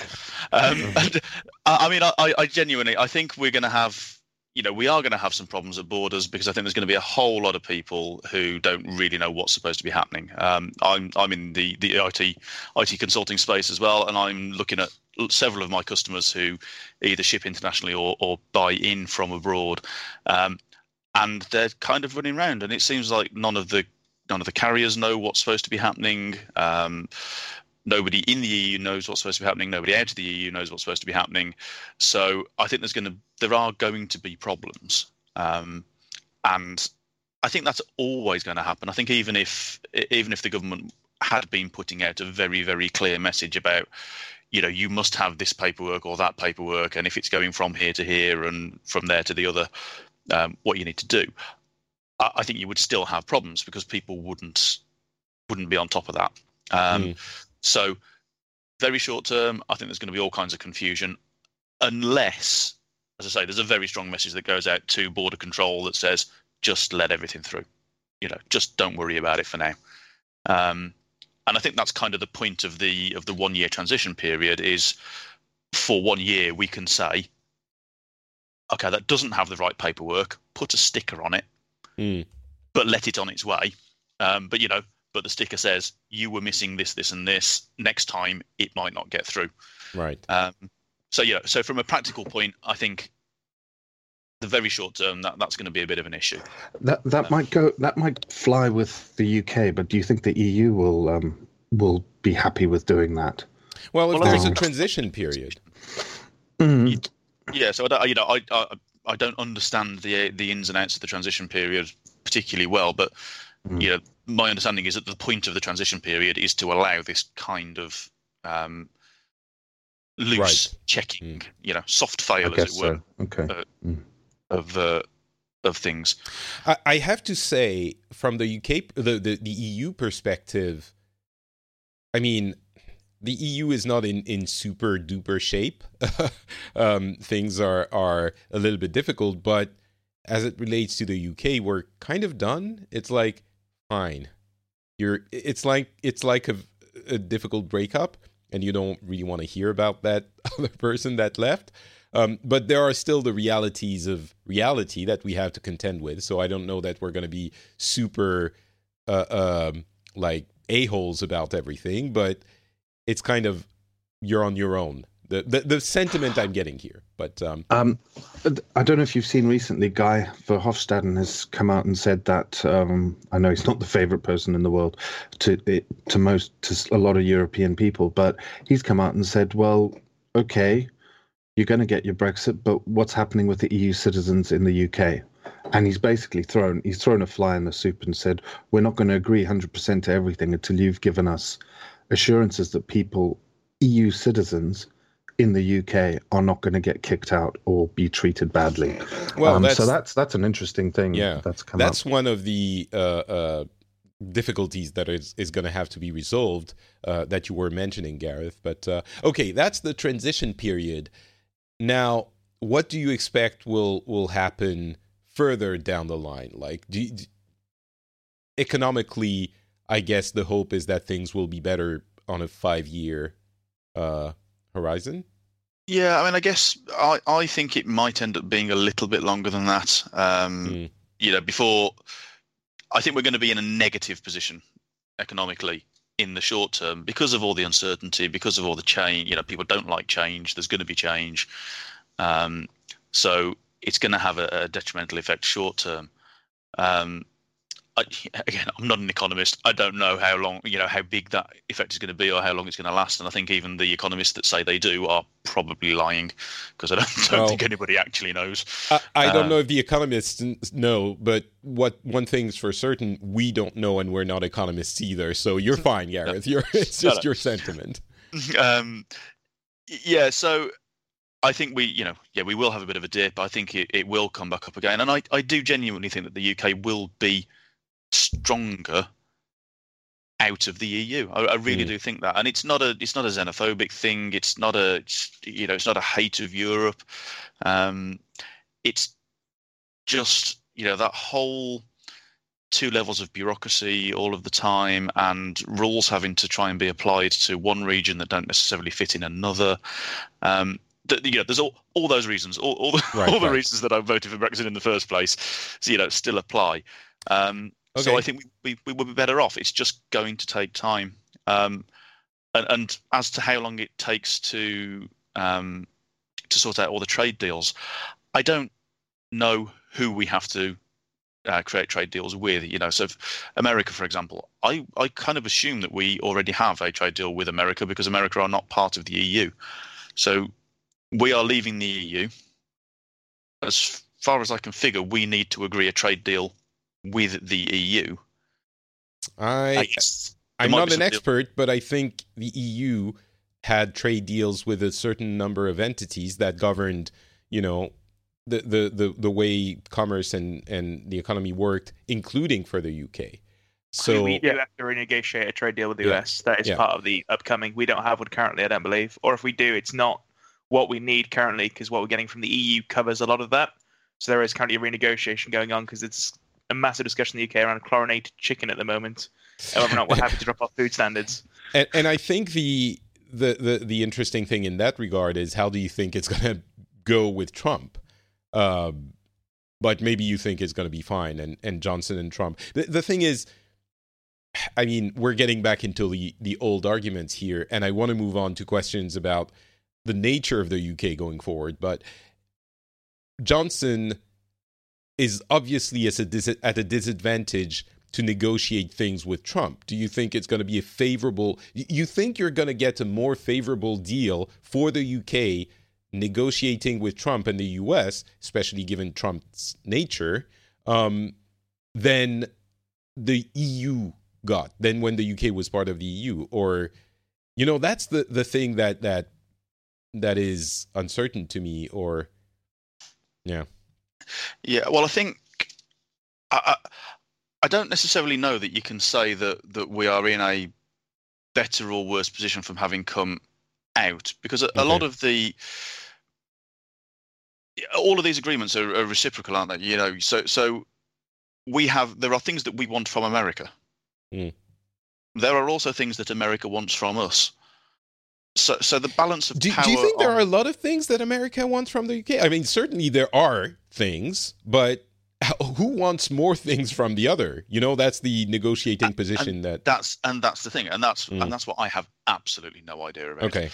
I genuinely, I think we're going to have, we are going to have some problems at borders, because I think there's going to be a whole lot of people who don't really know what's supposed to be happening. I'm in the IT consulting space as well, and I'm looking at several of my customers who either ship internationally or buy in from abroad. And they're kind of running around, and it seems like none of the carriers know what's supposed to be happening. Nobody in the EU knows what's supposed to be happening. Nobody out of the EU knows what's supposed to be happening. So I think there are going to be problems, and I think that's always going to happen. I think even if the government had been putting out a very, very clear message about, you must have this paperwork or that paperwork, and if it's going from here to here and from there to the other, what you need to do, I think you would still have problems, because people wouldn't be on top of that. So very short term, I think there's going to be all kinds of confusion, unless, as I say, there's a very strong message that goes out to border control that says, just let everything through, just don't worry about it for now. And I think that's kind of the point of the 1 year transition period, is for 1 year we can say, okay, that doesn't have the right paperwork, put a sticker on it, but let it on its way. But the sticker says you were missing this, this, and this. Next time, it might not get through. Right. So from a practical point, I think the very short term, that's going to be a bit of an issue. That might fly with the UK, but do you think the EU will be happy with doing that? Well, if there's a transition period. Yeah, so I don't understand the ins and outs of the transition period particularly well, but my understanding is that the point of the transition period is to allow this kind of loose checking, soft fail, as it were, of things. I have to say, from the UK, the EU perspective, I mean, the EU is not in super duper shape. Things are a little bit difficult, but as it relates to the UK, we're kind of done. It's like, fine. It's like a difficult breakup, and you don't really want to hear about that other person that left. But there are still the realities of reality that we have to contend with. So I don't know that we're going to be super like a-holes about everything, but it's kind of you're on your own. The sentiment I'm getting here, but I don't know if you've seen recently, Guy Verhofstadt has come out and said that I know he's not the favorite person in the world to a lot of European people, but he's come out and said, well, okay, you're going to get your Brexit, but what's happening with the EU citizens in the UK? And he's basically thrown a fly in the soup and said, we're not going to agree 100% to everything until you've given us assurances that EU citizens in the UK are not going to get kicked out or be treated badly. Well, so that's an interesting thing. Yeah, that's one of the difficulties that is going to have to be resolved that you were mentioning, Gareth. But okay, that's the transition period. Now, what do you expect will happen further down the line? Like, economically, I guess the hope is that things will be better on a 5-year horizon. Yeah, I mean, I guess I think it might end up being a little bit longer than that. Before, I think we're going to be in a negative position economically in the short term because of all the uncertainty, because of all the change. People don't like change. There's going to be change. So it's going to have a detrimental effect short term. I'm not an economist. I don't know how long, how big that effect is going to be or how long it's going to last. And I think even the economists that say they do are probably lying because I don't think anybody actually knows. I don't know if the economists know, but one thing's for certain, we don't know, and we're not economists either. So you're fine, Gareth. It's just your sentiment. Yeah. So I think we will have a bit of a dip. I think it will come back up again. And I do genuinely think that the UK will be stronger out of the EU. I really do think that, and it's not a xenophobic thing. It's not a hate of Europe. It's just that whole 2 levels of bureaucracy all of the time, and rules having to try and be applied to one region that don't necessarily fit in another. There's all those reasons, all the reasons that I voted for Brexit in the first place, still apply. Okay. So I think we will be better off. It's just going to take time. And as to how long it takes to sort out all the trade deals, I don't know who we have to create trade deals with. So America, for example, I kind of assume that we already have a trade deal with America because America are not part of the EU. So we are leaving the EU. As far as I can figure, we need to agree a trade deal with the EU. I'm not an expert, but I think the EU had trade deals with a certain number of entities that governed, the way commerce and the economy worked, including for the UK. So we do have to renegotiate a trade deal with the US. That is part of the upcoming. We don't have one currently, I don't believe. Or if we do, it's not what we need currently because what we're getting from the EU covers a lot of that. So there is currently a renegotiation going on because it's a massive discussion in the UK around chlorinated chicken at the moment. Whether or not we're happy to drop our food standards. And I think the interesting thing in that regard is how do you think it's going to go with Trump? But maybe you think it's going to be fine, and Johnson and Trump. The thing is, I mean, we're getting back into the old arguments here, and I want to move on to questions about the nature of the UK going forward. But Johnson is obviously at a disadvantage to negotiate things with Trump. Do you think it's going to be a favorable... You think you're going to get a more favorable deal for the UK negotiating with Trump and the U.S., especially given Trump's nature, than the EU got, than when the UK was part of the EU. Or, that's the thing that is uncertain to me. Or, yeah. Yeah, well, I think I don't necessarily know that you can say that we are in a better or worse position from having come out, because a lot of all of these agreements are reciprocal, aren't they? So there are things that we want from America. Mm. There are also things that America wants from us. So the balance of power. Do you think there are a lot of things that America wants from the UK? I mean, certainly there are things, but who wants more things from the other? That's the negotiating position. That's the thing, and that's what I have absolutely no idea about. Okay.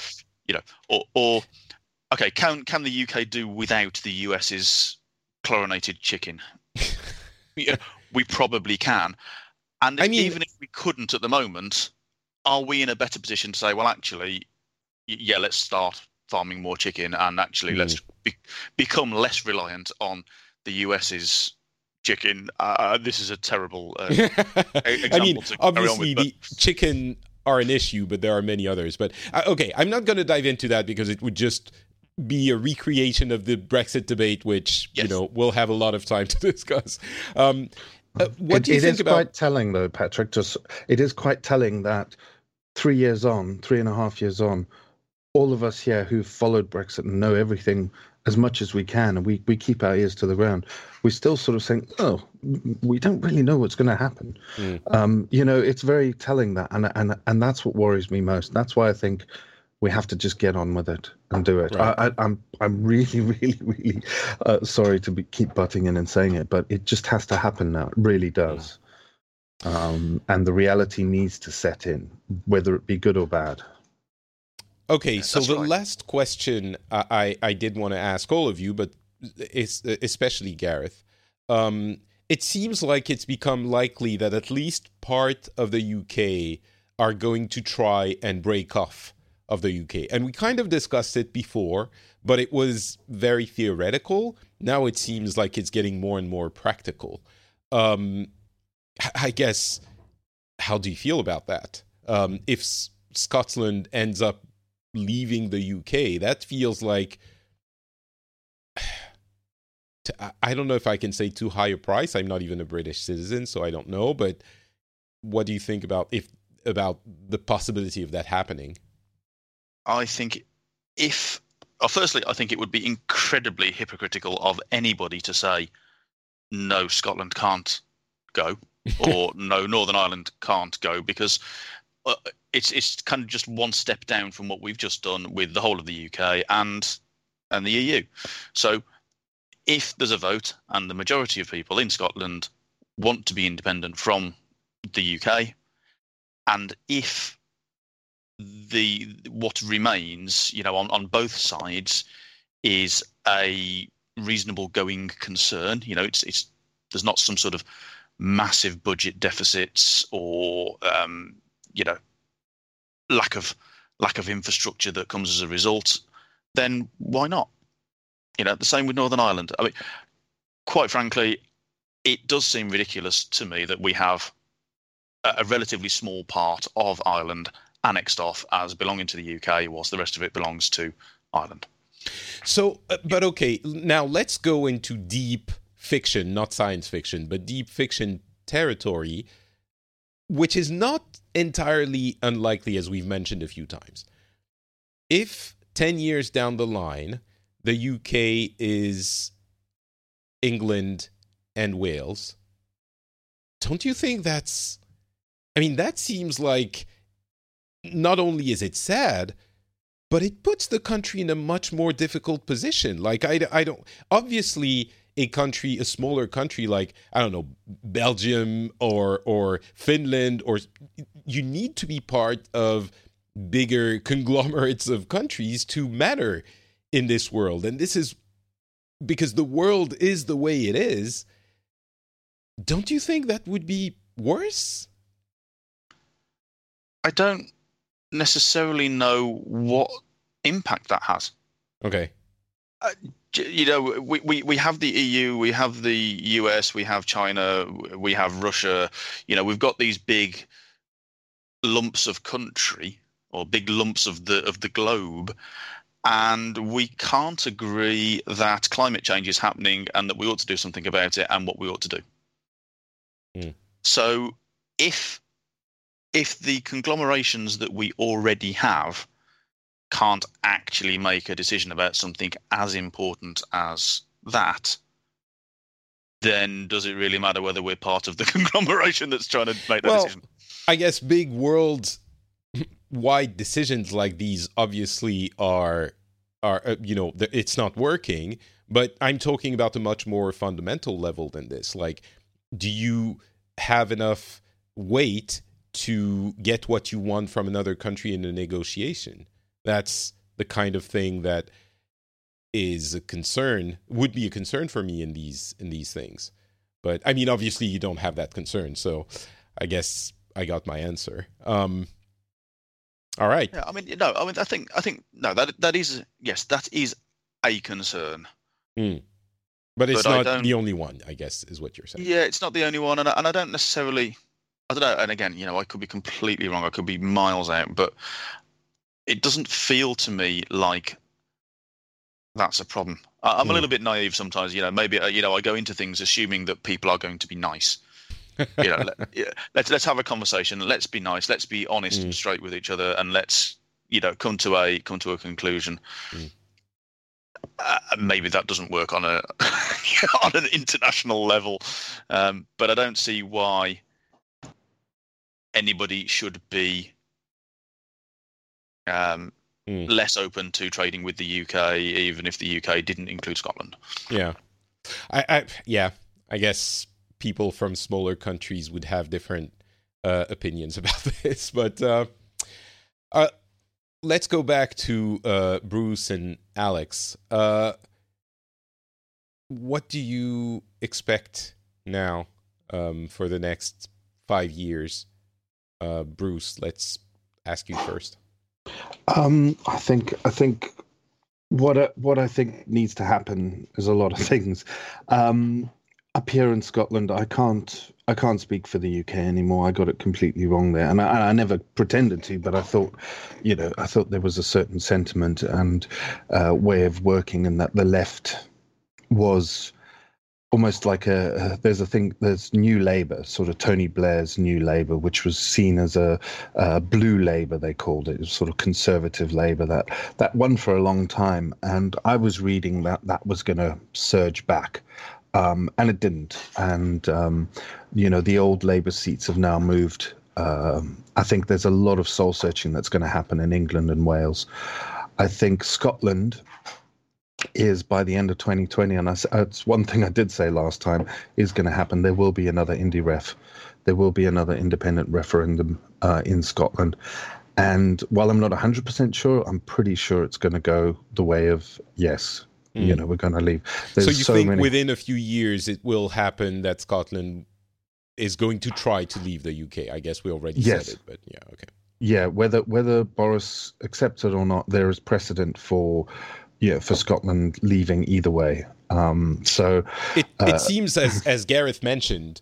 Okay, can the UK do without the US's chlorinated chicken? We probably can. And even if we couldn't at the moment, are we in a better position to say, well, actually, yeah, let's start farming more chicken, and actually let's become less reliant on the US's chicken? This is a terrible example. Obviously, the chicken are an issue, but there are many others. But okay, I'm not going to dive into that because it would just be a recreation of the Brexit debate, which we'll have a lot of time to discuss. What do you think about? It is quite telling, though, Patrick. It is quite telling that 3.5 years on, all of us here who've followed Brexit and know everything as much as we can, and we keep our ears to the ground, we're still sort of saying, oh, we don't really know what's going to happen. It's very telling that, and that's what worries me most. That's why I think we have to just get on with it and do it. Right. I'm really, really, really sorry to keep butting in and saying it, but it just has to happen now. It really does. And the reality needs to set in, whether it be good or bad. Okay, so the last question I did want to ask all of you, but especially Gareth. It seems like it's become likely that at least part of the UK are going to try and break off of the UK. And we kind of discussed it before, but it was very theoretical. Now it seems like it's getting more and more practical. I guess, how do you feel about that? If Scotland ends up leaving the UK, that feels like, I don't know if I can say too high a price. I'm not even a British citizen, so I don't know. But what do you think about the possibility of that happening? I think firstly, I think it would be incredibly hypocritical of anybody to say, no, Scotland can't go, or no, Northern Ireland can't go, because it's kind of just one step down from what we've just done with the whole of the UK and the EU. So if there's a vote and the majority of people in Scotland want to be independent from the UK, and if what remains, on both sides is a reasonable going concern, it's there's not some sort of massive budget deficits or lack of infrastructure that comes as a result, then why not? The same with Northern Ireland. I mean, quite frankly, it does seem ridiculous to me that we have a relatively small part of Ireland annexed off as belonging to the UK, whilst the rest of it belongs to Ireland. So, but okay, now let's go into deep fiction, not science fiction, but deep fiction territory, which is not entirely unlikely, as we've mentioned a few times. If 10 years down the line, the UK is England and Wales, don't you think that seems like, not only is it sad, but it puts the country in a much more difficult position. Like, I don't, obviously a smaller country like, I don't know, Belgium or Finland, or you need to be part of bigger conglomerates of countries to matter in this world. And this is because the world is the way it is. Don't you think that would be worse? I don't necessarily know what impact that has. Okay. We have the EU, we have the US, we have China, we have Russia. We've got these big lumps of country or big lumps of the globe, and we can't agree that climate change is happening and that we ought to do something about it and what we ought to do. So if the conglomerations that we already have can't actually make a decision about something as important as that, then does it really matter whether we're part of the conglomeration that's trying to make that decision? I guess big world-wide decisions like these obviously are it's not working, but I'm talking about a much more fundamental level than this. Like, do you have enough weight to get what you want from another country in a negotiation? That's the kind of thing that would be a concern for me in these things. But I mean, obviously you don't have that concern, so I guess I got my answer. All right. Yeah, I think that is a concern. But it's not the only one, I guess, is what you're saying. Yeah, it's not the only one, and I don't necessarily. I don't know. And again, I could be completely wrong. I could be miles out, but it doesn't feel to me like that's a problem. I'm a little bit naive sometimes. Maybe I go into things assuming that people are going to be nice. Let's have a conversation. Let's be nice. Let's be honest and straight with each other, and let's come to a conclusion. Maybe that doesn't work on on an international level, but I don't see why anybody should be less open to trading with the UK, even if the UK didn't include Scotland. Yeah, I guess people from smaller countries would have different opinions about this, but let's go back to Bruce and Alex. What do you expect now for the next 5 years? Bruce, let's ask you first. I think what I think needs to happen is a lot of things. Up here in Scotland, I can't speak for the UK anymore. I got it completely wrong there, and I never pretended to. But I thought there was a certain sentiment and way of working, and that the left was almost like there's New Labour, sort of Tony Blair's New Labour, which was seen as a blue Labour, they called it. It was sort of conservative Labour that won for a long time, and I was reading that was going to surge back. And it didn't. And, the old Labour seats have now moved. I think there's a lot of soul searching that's going to happen in England and Wales. I think Scotland is, by the end of 2020, and it's one thing I did say last time, is going to happen. There will be another IndyRef. There will be another independent referendum in Scotland. And while I'm not 100% sure, I'm pretty sure it's going to go the way of yes. We're going to leave. So you think within a few years it will happen that Scotland is going to try to leave the UK? I guess we already said it, but yeah, okay. Yeah, whether Boris accepts it or not, there is precedent for Scotland leaving either way. So it seems, as Gareth mentioned,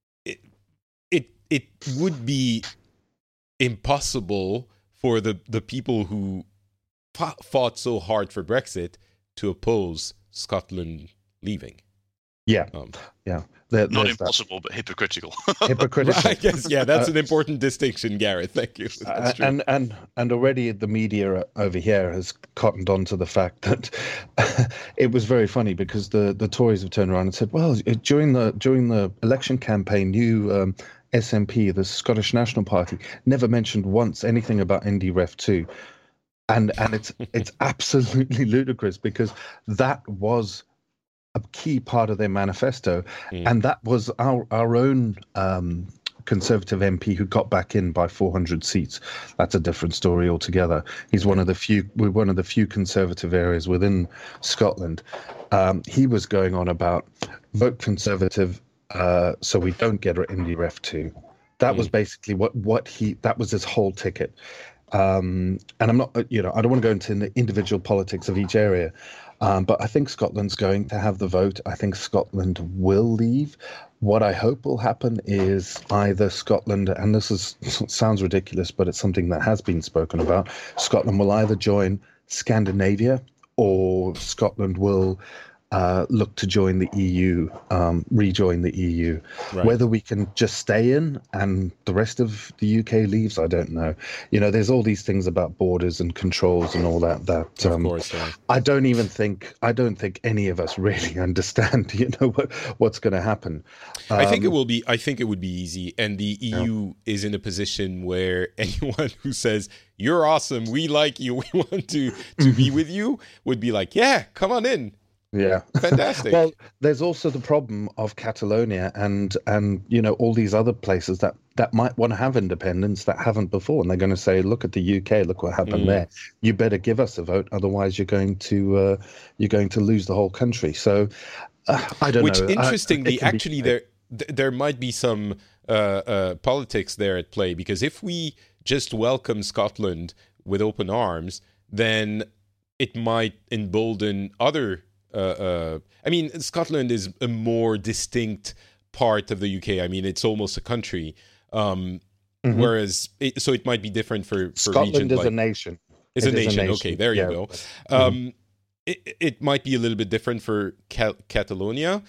it would be impossible for the people who fought so hard for Brexit to oppose Scotland leaving. Yeah. Not impossible, but hypocritical. Hypocritical. I guess, that's an important distinction, Gareth. Thank you. That's true. And already the media over here has cottoned on to the fact that it was very funny because the Tories have turned around and said, well, during the election campaign, you SNP, the Scottish National Party, never mentioned once anything about IndyRef 2. And it's absolutely ludicrous because that was a key part of their manifesto, and that was our own Conservative MP who got back in by 400 seats. That's a different story altogether. He's one of the few Conservative areas within Scotland. He was going on about vote Conservative so we don't get an IndyRef 2. That was basically that was his whole ticket. And I'm not, I don't want to go into the individual politics of each area, But I think Scotland's going to have the vote. I think Scotland will leave. What I hope will happen is either Scotland, and sounds ridiculous, but it's something that has been spoken about, Scotland will either join Scandinavia or Scotland will look to join the EU, rejoin the EU. Right. Whether we can just stay in and the rest of the UK leaves, I don't know. There's all these things about borders and controls and all that. Of course, yeah. I don't think any of us really understand, what's going to happen. I think it would be easy, and the EU is in a position where anyone who says you're awesome, we like you, we want to be with you, would be like, yeah, come on in. Yeah. Fantastic. Well, there's also the problem of Catalonia and all these other places that might want to have independence that haven't before, and they're going to say, look at the UK, look what happened there. You better give us a vote, otherwise you're going to lose the whole country. So I don't know. Which interestingly, actually, there might be some politics there at play, because if we just welcome Scotland with open arms, then it might embolden other. Scotland is a more distinct part of the UK. I mean, it's almost a country. Whereas, it might be different for Scotland is a nation. It's a nation. Okay, there you go. It might be a little bit different for Catalonia.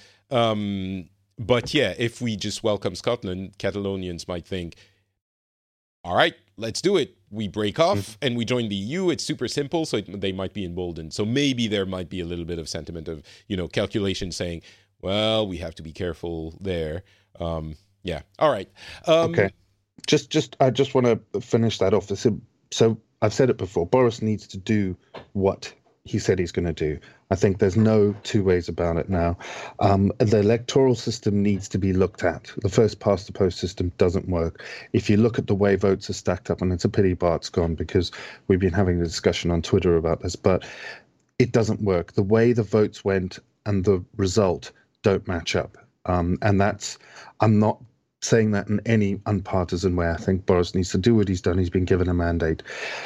But yeah, if we just welcome Scotland, Catalonians might think, all right, let's do it. We break off and we join the EU. It's super simple, so they might be emboldened. So maybe there might be a little bit of sentiment of, calculation saying, well, we have to be careful there. Yeah. All right. Okay. I just want to finish that off. So I've said it before. Boris needs to do what he said he's going to do. I think there's no two ways about it now. The electoral system needs to be looked at. The first past the post system doesn't work. If you look at the way votes are stacked up, and it's a pity Bart's gone because we've been having a discussion on Twitter about this, but it doesn't work. The way the votes went and the result don't match up. I'm not saying that in any unpartisan way. I think Boris needs to do what he's done. He's been given a mandate.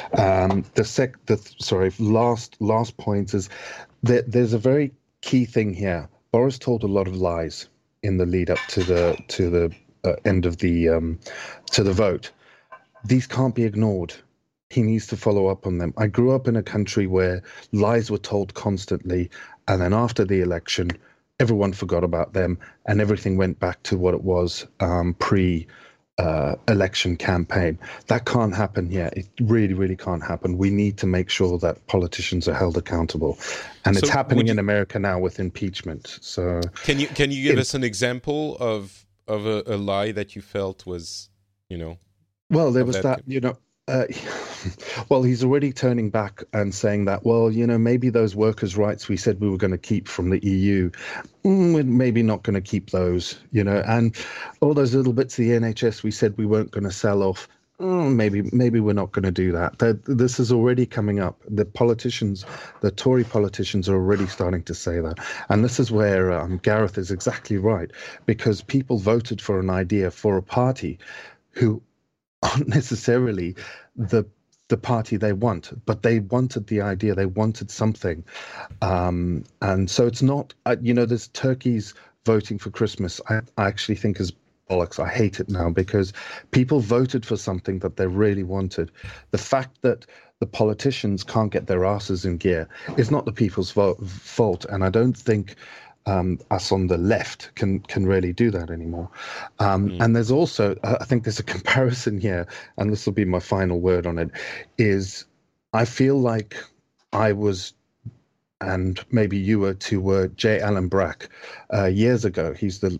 Last point is that there's a very key thing here. Boris told a lot of lies in the lead up to the end of the to the vote. These can't be ignored. He needs to follow up on them. I grew up in a country where lies were told constantly, and then after the election, everyone forgot about them, and everything went back to what it was pre-election campaign. That can't happen here. It really, really can't happen. We need to make sure that politicians are held accountable, and it's happening in America now with impeachment. So, can you give us an example of a lie that you felt was, Well, there was that. Well, he's already turning back and saying that, maybe those workers' rights we said we were going to keep from the EU, we're maybe not going to keep those, and all those little bits of the NHS we said we weren't going to sell off, maybe we're not going to do that. This is already coming up. The Tory politicians are already starting to say that. And this is where Gareth is exactly right, because people voted for an idea for a party who aren't necessarily the party they want, but they wanted the idea, they wanted something. And so it's not, there's turkeys voting for Christmas, I actually think is bollocks. I hate it now because people voted for something that they really wanted. The fact that the politicians can't get their asses in gear is not the people's fault. And I don't think us on the left can really do that anymore. And there's also, I think there's a comparison here, and this will be my final word on it, is I feel like I was, and maybe you were too, were J. Allen Brack years ago. He's the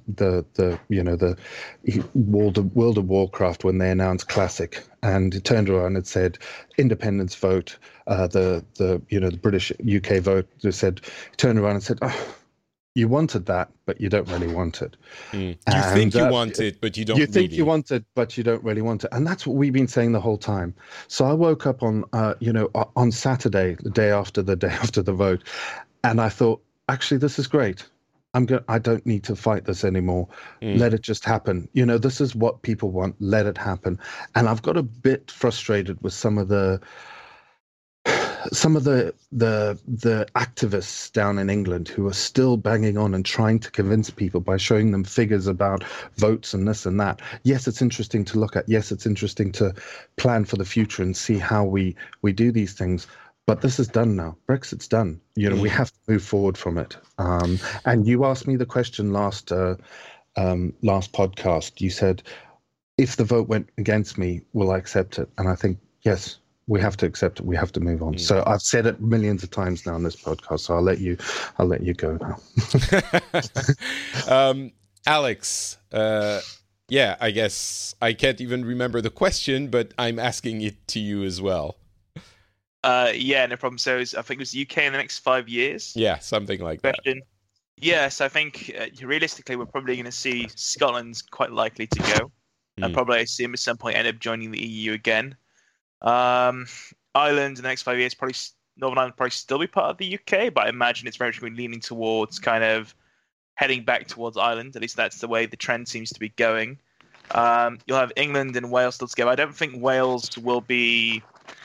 World of Warcraft when they announced Classic, and it turned around and said independence vote, the British UK vote. They said, turned around and said, you wanted that, but you don't really want it. You think you want it, but you don't. You think you want it, but you don't really want it, and that's what we've been saying the whole time. So I woke up on Saturday, the day after the vote, and I thought, actually, this is great. I don't need to fight this anymore. Let it just happen. This is what people want. Let it happen. And I've got a bit frustrated with some of the some of the activists down in England who are still banging on and trying to convince people by showing them figures about votes and this and that. Yes, it's interesting to look at. Yes, it's interesting to plan for the future and see how we do these things. But this is done now. Brexit's done. We have to move forward from it. And you asked me the question last podcast. You said, if the vote went against me, will I accept it? And I think, yes, we have to accept it. We have to move on. So I've said it millions of times now on this podcast. So I'll let you go now. Alex, I guess I can't even remember the question, but I'm asking it to you as well. No problem. So I think it was UK in the next 5 years. Yeah, something like question. That. Yes, I think realistically we're probably going to see Scotland's quite likely to go. And probably see him at some point end up joining the EU again. Ireland in the next 5 years, probably Northern Ireland probably still be part of the UK, but I imagine it's very much going to be leaning towards kind of heading back towards Ireland. At least that's the way the trend seems to be going. You'll have England and Wales still together. I don't think Wales will be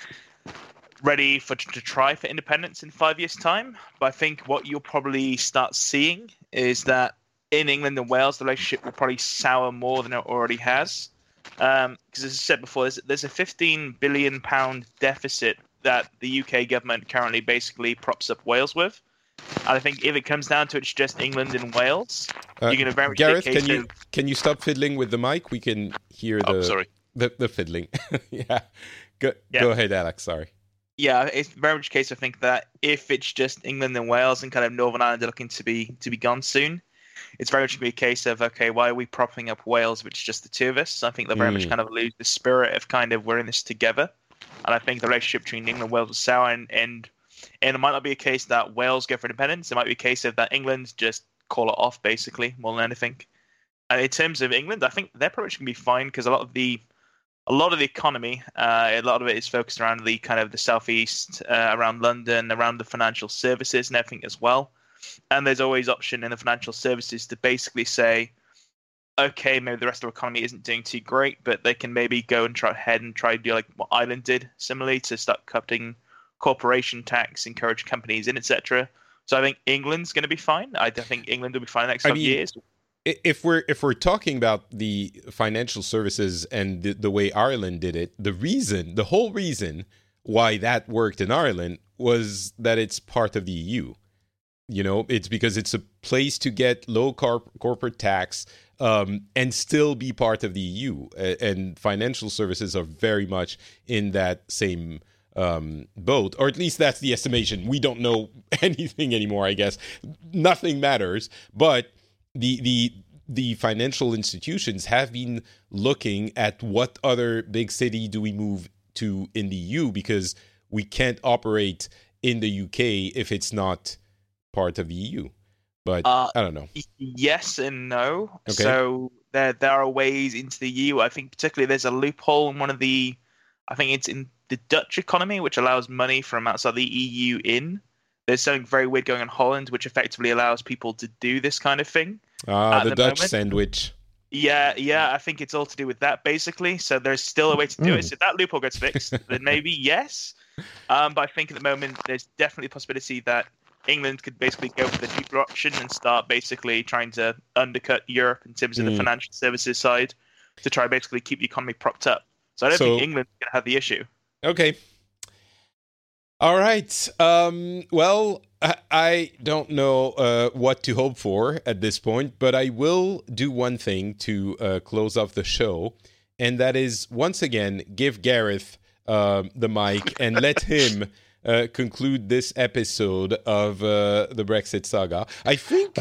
ready to try for independence in 5 years' time, but I think what you'll probably start seeing is that in England and Wales, the relationship will probably sour more than it already has. Because as I said before, there's a £15 billion deficit that the UK government currently basically props up Wales with. And I think if it comes down to it's just England and Wales, you're going to very much Gareth, can you stop fiddling with the mic? We can hear the fiddling. Yeah. Go ahead, Alex. Sorry. Yeah, it's very much a case, I think, that if it's just England and Wales and kind of Northern Ireland are looking to be gone soon, it's very much going to be a case of, okay, why are we propping up Wales if it's just the two of us? So I think they'll very much kind of lose the spirit of kind of we're in this together. And I think the relationship between England and Wales will sour, and it might not be a case that Wales go for independence. It might be a case of that England just call it off, basically, more than anything. And in terms of England, I think they're pretty much going to be fine because a lot of the economy, a lot of it is focused around the kind of the southeast, around London, around the financial services and everything as well. And there's always option in the financial services to basically say, okay, maybe the rest of the economy isn't doing too great, but they can maybe go and try to do like what Ireland did, similarly, to start cutting corporation tax, encourage companies in, etc. So I think England's going to be fine. I think England will be fine in the next 5 years. If we're talking about the financial services and the way Ireland did it, the whole reason why that worked in Ireland was that it's part of the EU. It's because it's a place to get low corporate tax and still be part of the EU. And financial services are very much in that same boat, or at least that's the estimation. We don't know anything anymore, I guess. Nothing matters, but the financial institutions have been looking at what other big city do we move to in the EU, because we can't operate in the UK if it's not part of the EU. But I don't know. Yes and no. Okay. So there are ways into the EU. I think particularly there's a loophole in I think it's in the Dutch economy, which allows money from outside the EU in. There's something very weird going on in Holland, which effectively allows people to do this kind of thing. The Dutch sandwich. Yeah, I think it's all to do with that, basically. So there's still a way to do it. So if that loophole gets fixed, then maybe yes. But I think at the moment, there's definitely a possibility that England could basically go for the cheaper option and start basically trying to undercut Europe in terms of the financial services side to try basically keep the economy propped up. So I don't think England's going to have the issue. Okay. All right. Well, I don't know what to hope for at this point, but I will do one thing to close off the show, and that is, once again, give Gareth the mic and let him conclude this episode of the Brexit saga. I think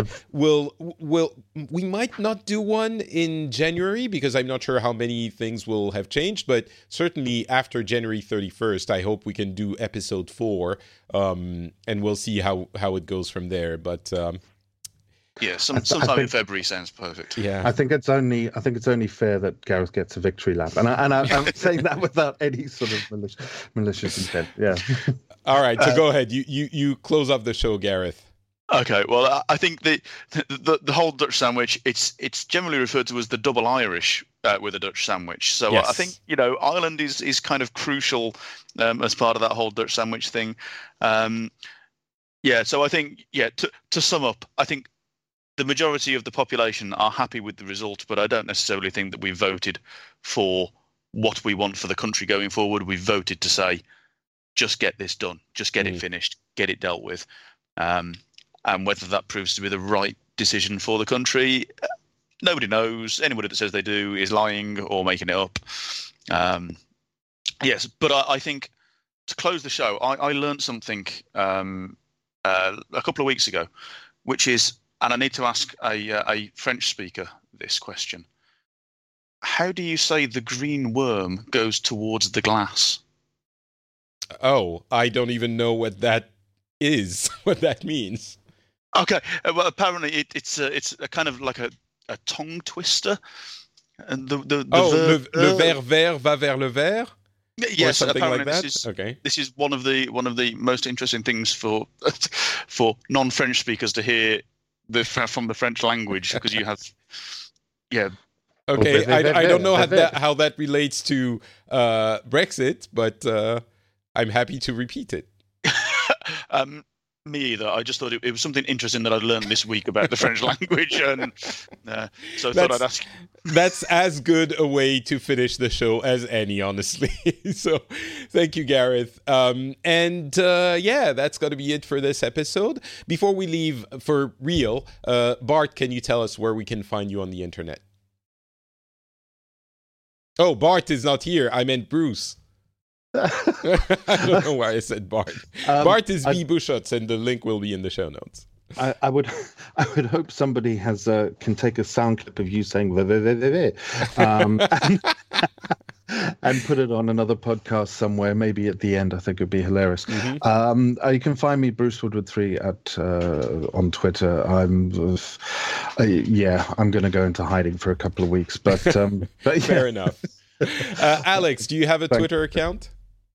we might not do one in January because I'm not sure how many things will have changed, but certainly after January 31st, I hope we can do episode 4, and we'll see how it goes from there. But yeah, sometime in February sounds perfect. Yeah, I think it's only fair that Gareth gets a victory lap, and I'm saying that without any sort of malicious intent. Yeah. All right, so go ahead. You close up the show, Gareth. Okay, well, I think the whole Dutch sandwich, it's generally referred to as the double Irish with a Dutch sandwich. So Yes. I think Ireland is kind of crucial as part of that whole Dutch sandwich thing. So I think to sum up, I think the majority of the population are happy with the result, but I don't necessarily think that we voted for what we want for the country going forward. We voted to say, just get this done, just get it finished, get it dealt with. And whether that proves to be the right decision for the country, nobody knows. Anybody that says they do is lying or making it up. Yes, but I think to close the show, I learned something a couple of weeks ago, which is, and I need to ask a French speaker this question. How do you say the green worm goes towards the glass? Oh, I don't even know what that is, what that means. Okay, well, apparently it's a kind of like a tongue twister, and the le vert vert va vers le vert. Yes, something apparently like that. This is one of the most interesting things for non-French speakers to hear from the French language, because you have Okay, I don't know how that relates to Brexit, but I'm happy to repeat it. Me either. I just thought it was something interesting that I'd learned this week about the French language, and so I thought I'd ask. That's as good a way to finish the show as any, honestly. So thank you, Gareth. And that's going to be it for this episode. Before we leave for real, Bart, can you tell us where we can find you on the internet? Oh, Bart is not here. I meant Bruce. I don't know why I said Bart. Bart is B. Buschutz, and the link will be in the show notes. I would hope somebody can take a sound clip of you saying and put it on another podcast somewhere, maybe at the end. I think it'd be hilarious. You can find me Bruce Woodward 3 on Twitter. I'm going to go into hiding for a couple of weeks, but fair enough. Alex, do you have a Twitter account?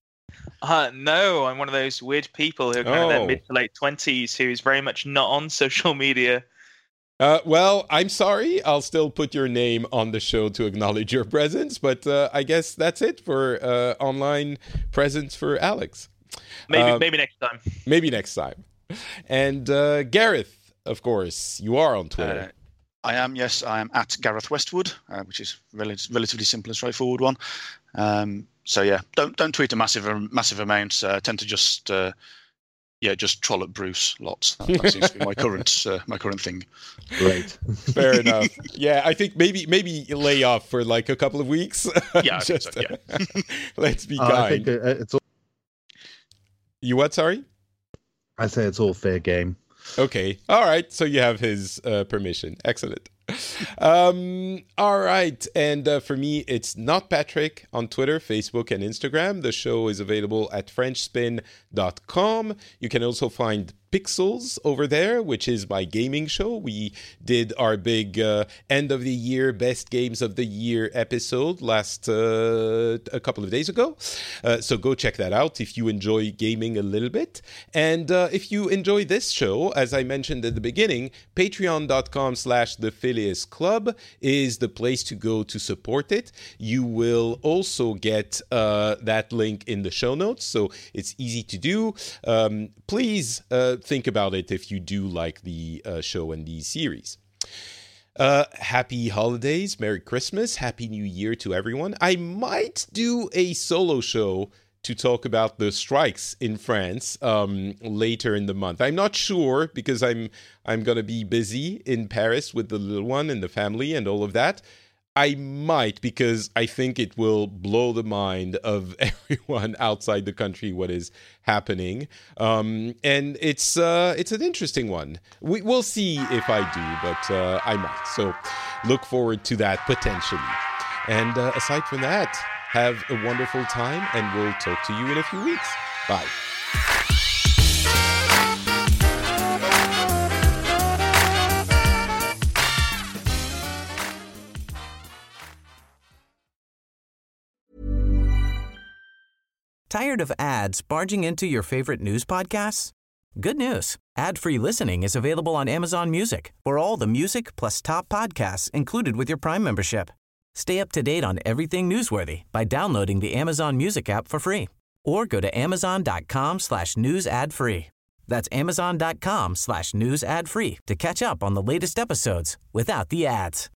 No, I'm one of those weird people who are kind of in their mid to late 20s who's very much not on social media. Well, I'm sorry. I'll still put your name on the show to acknowledge your presence, but I guess that's it for online presence for Alex. Maybe next time. Maybe next time. And Gareth, of course, you are on Twitter. I am, yes. I am at Gareth Westwood, which is relatively simple and straightforward one. So yeah, don't tweet a massive amounts. Tend to just troll at Bruce lots. That seems to be my current thing. Great, fair enough. Yeah, I think maybe lay off for like a couple of weeks. Yeah, I think so, yeah. Let's be kind. I think it's all... You what? Sorry. I say it's all fair game. Okay. All right. So you have his permission. Excellent. All right. And for me, it's Not Patrick on Twitter, Facebook, and Instagram. The show is available at FrenchSpin.com. You can also find Pixels over there, which is my gaming show. We did our big end of the year, best games of the year episode a couple of days ago. So go check that out if you enjoy gaming a little bit. And if you enjoy this show, as I mentioned at the beginning, patreon.com/The Club is the place to go to support it. You will also get that link in the show notes, so it's easy to do. Please think about it if you do like the show and the series. Happy holidays, Merry Christmas, Happy New Year to everyone. I might do a solo show to talk about the strikes in France later in the month. I'm not sure because I'm going to be busy in Paris with the little one and the family and all of that. I might, because I think it will blow the mind of everyone outside the country what is happening. And it's an interesting one. We'll see if I do, but I might. So look forward to that potentially. And aside from that, have a wonderful time, and we'll talk to you in a few weeks. Bye. Tired of ads barging into your favorite news podcasts? Good news. Ad-free listening is available on Amazon Music for all the music plus top podcasts included with your Prime membership. Stay up to date on everything newsworthy by downloading the Amazon Music app for free or go to amazon.com/news ad free. That's amazon.com/news ad free to catch up on the latest episodes without the ads.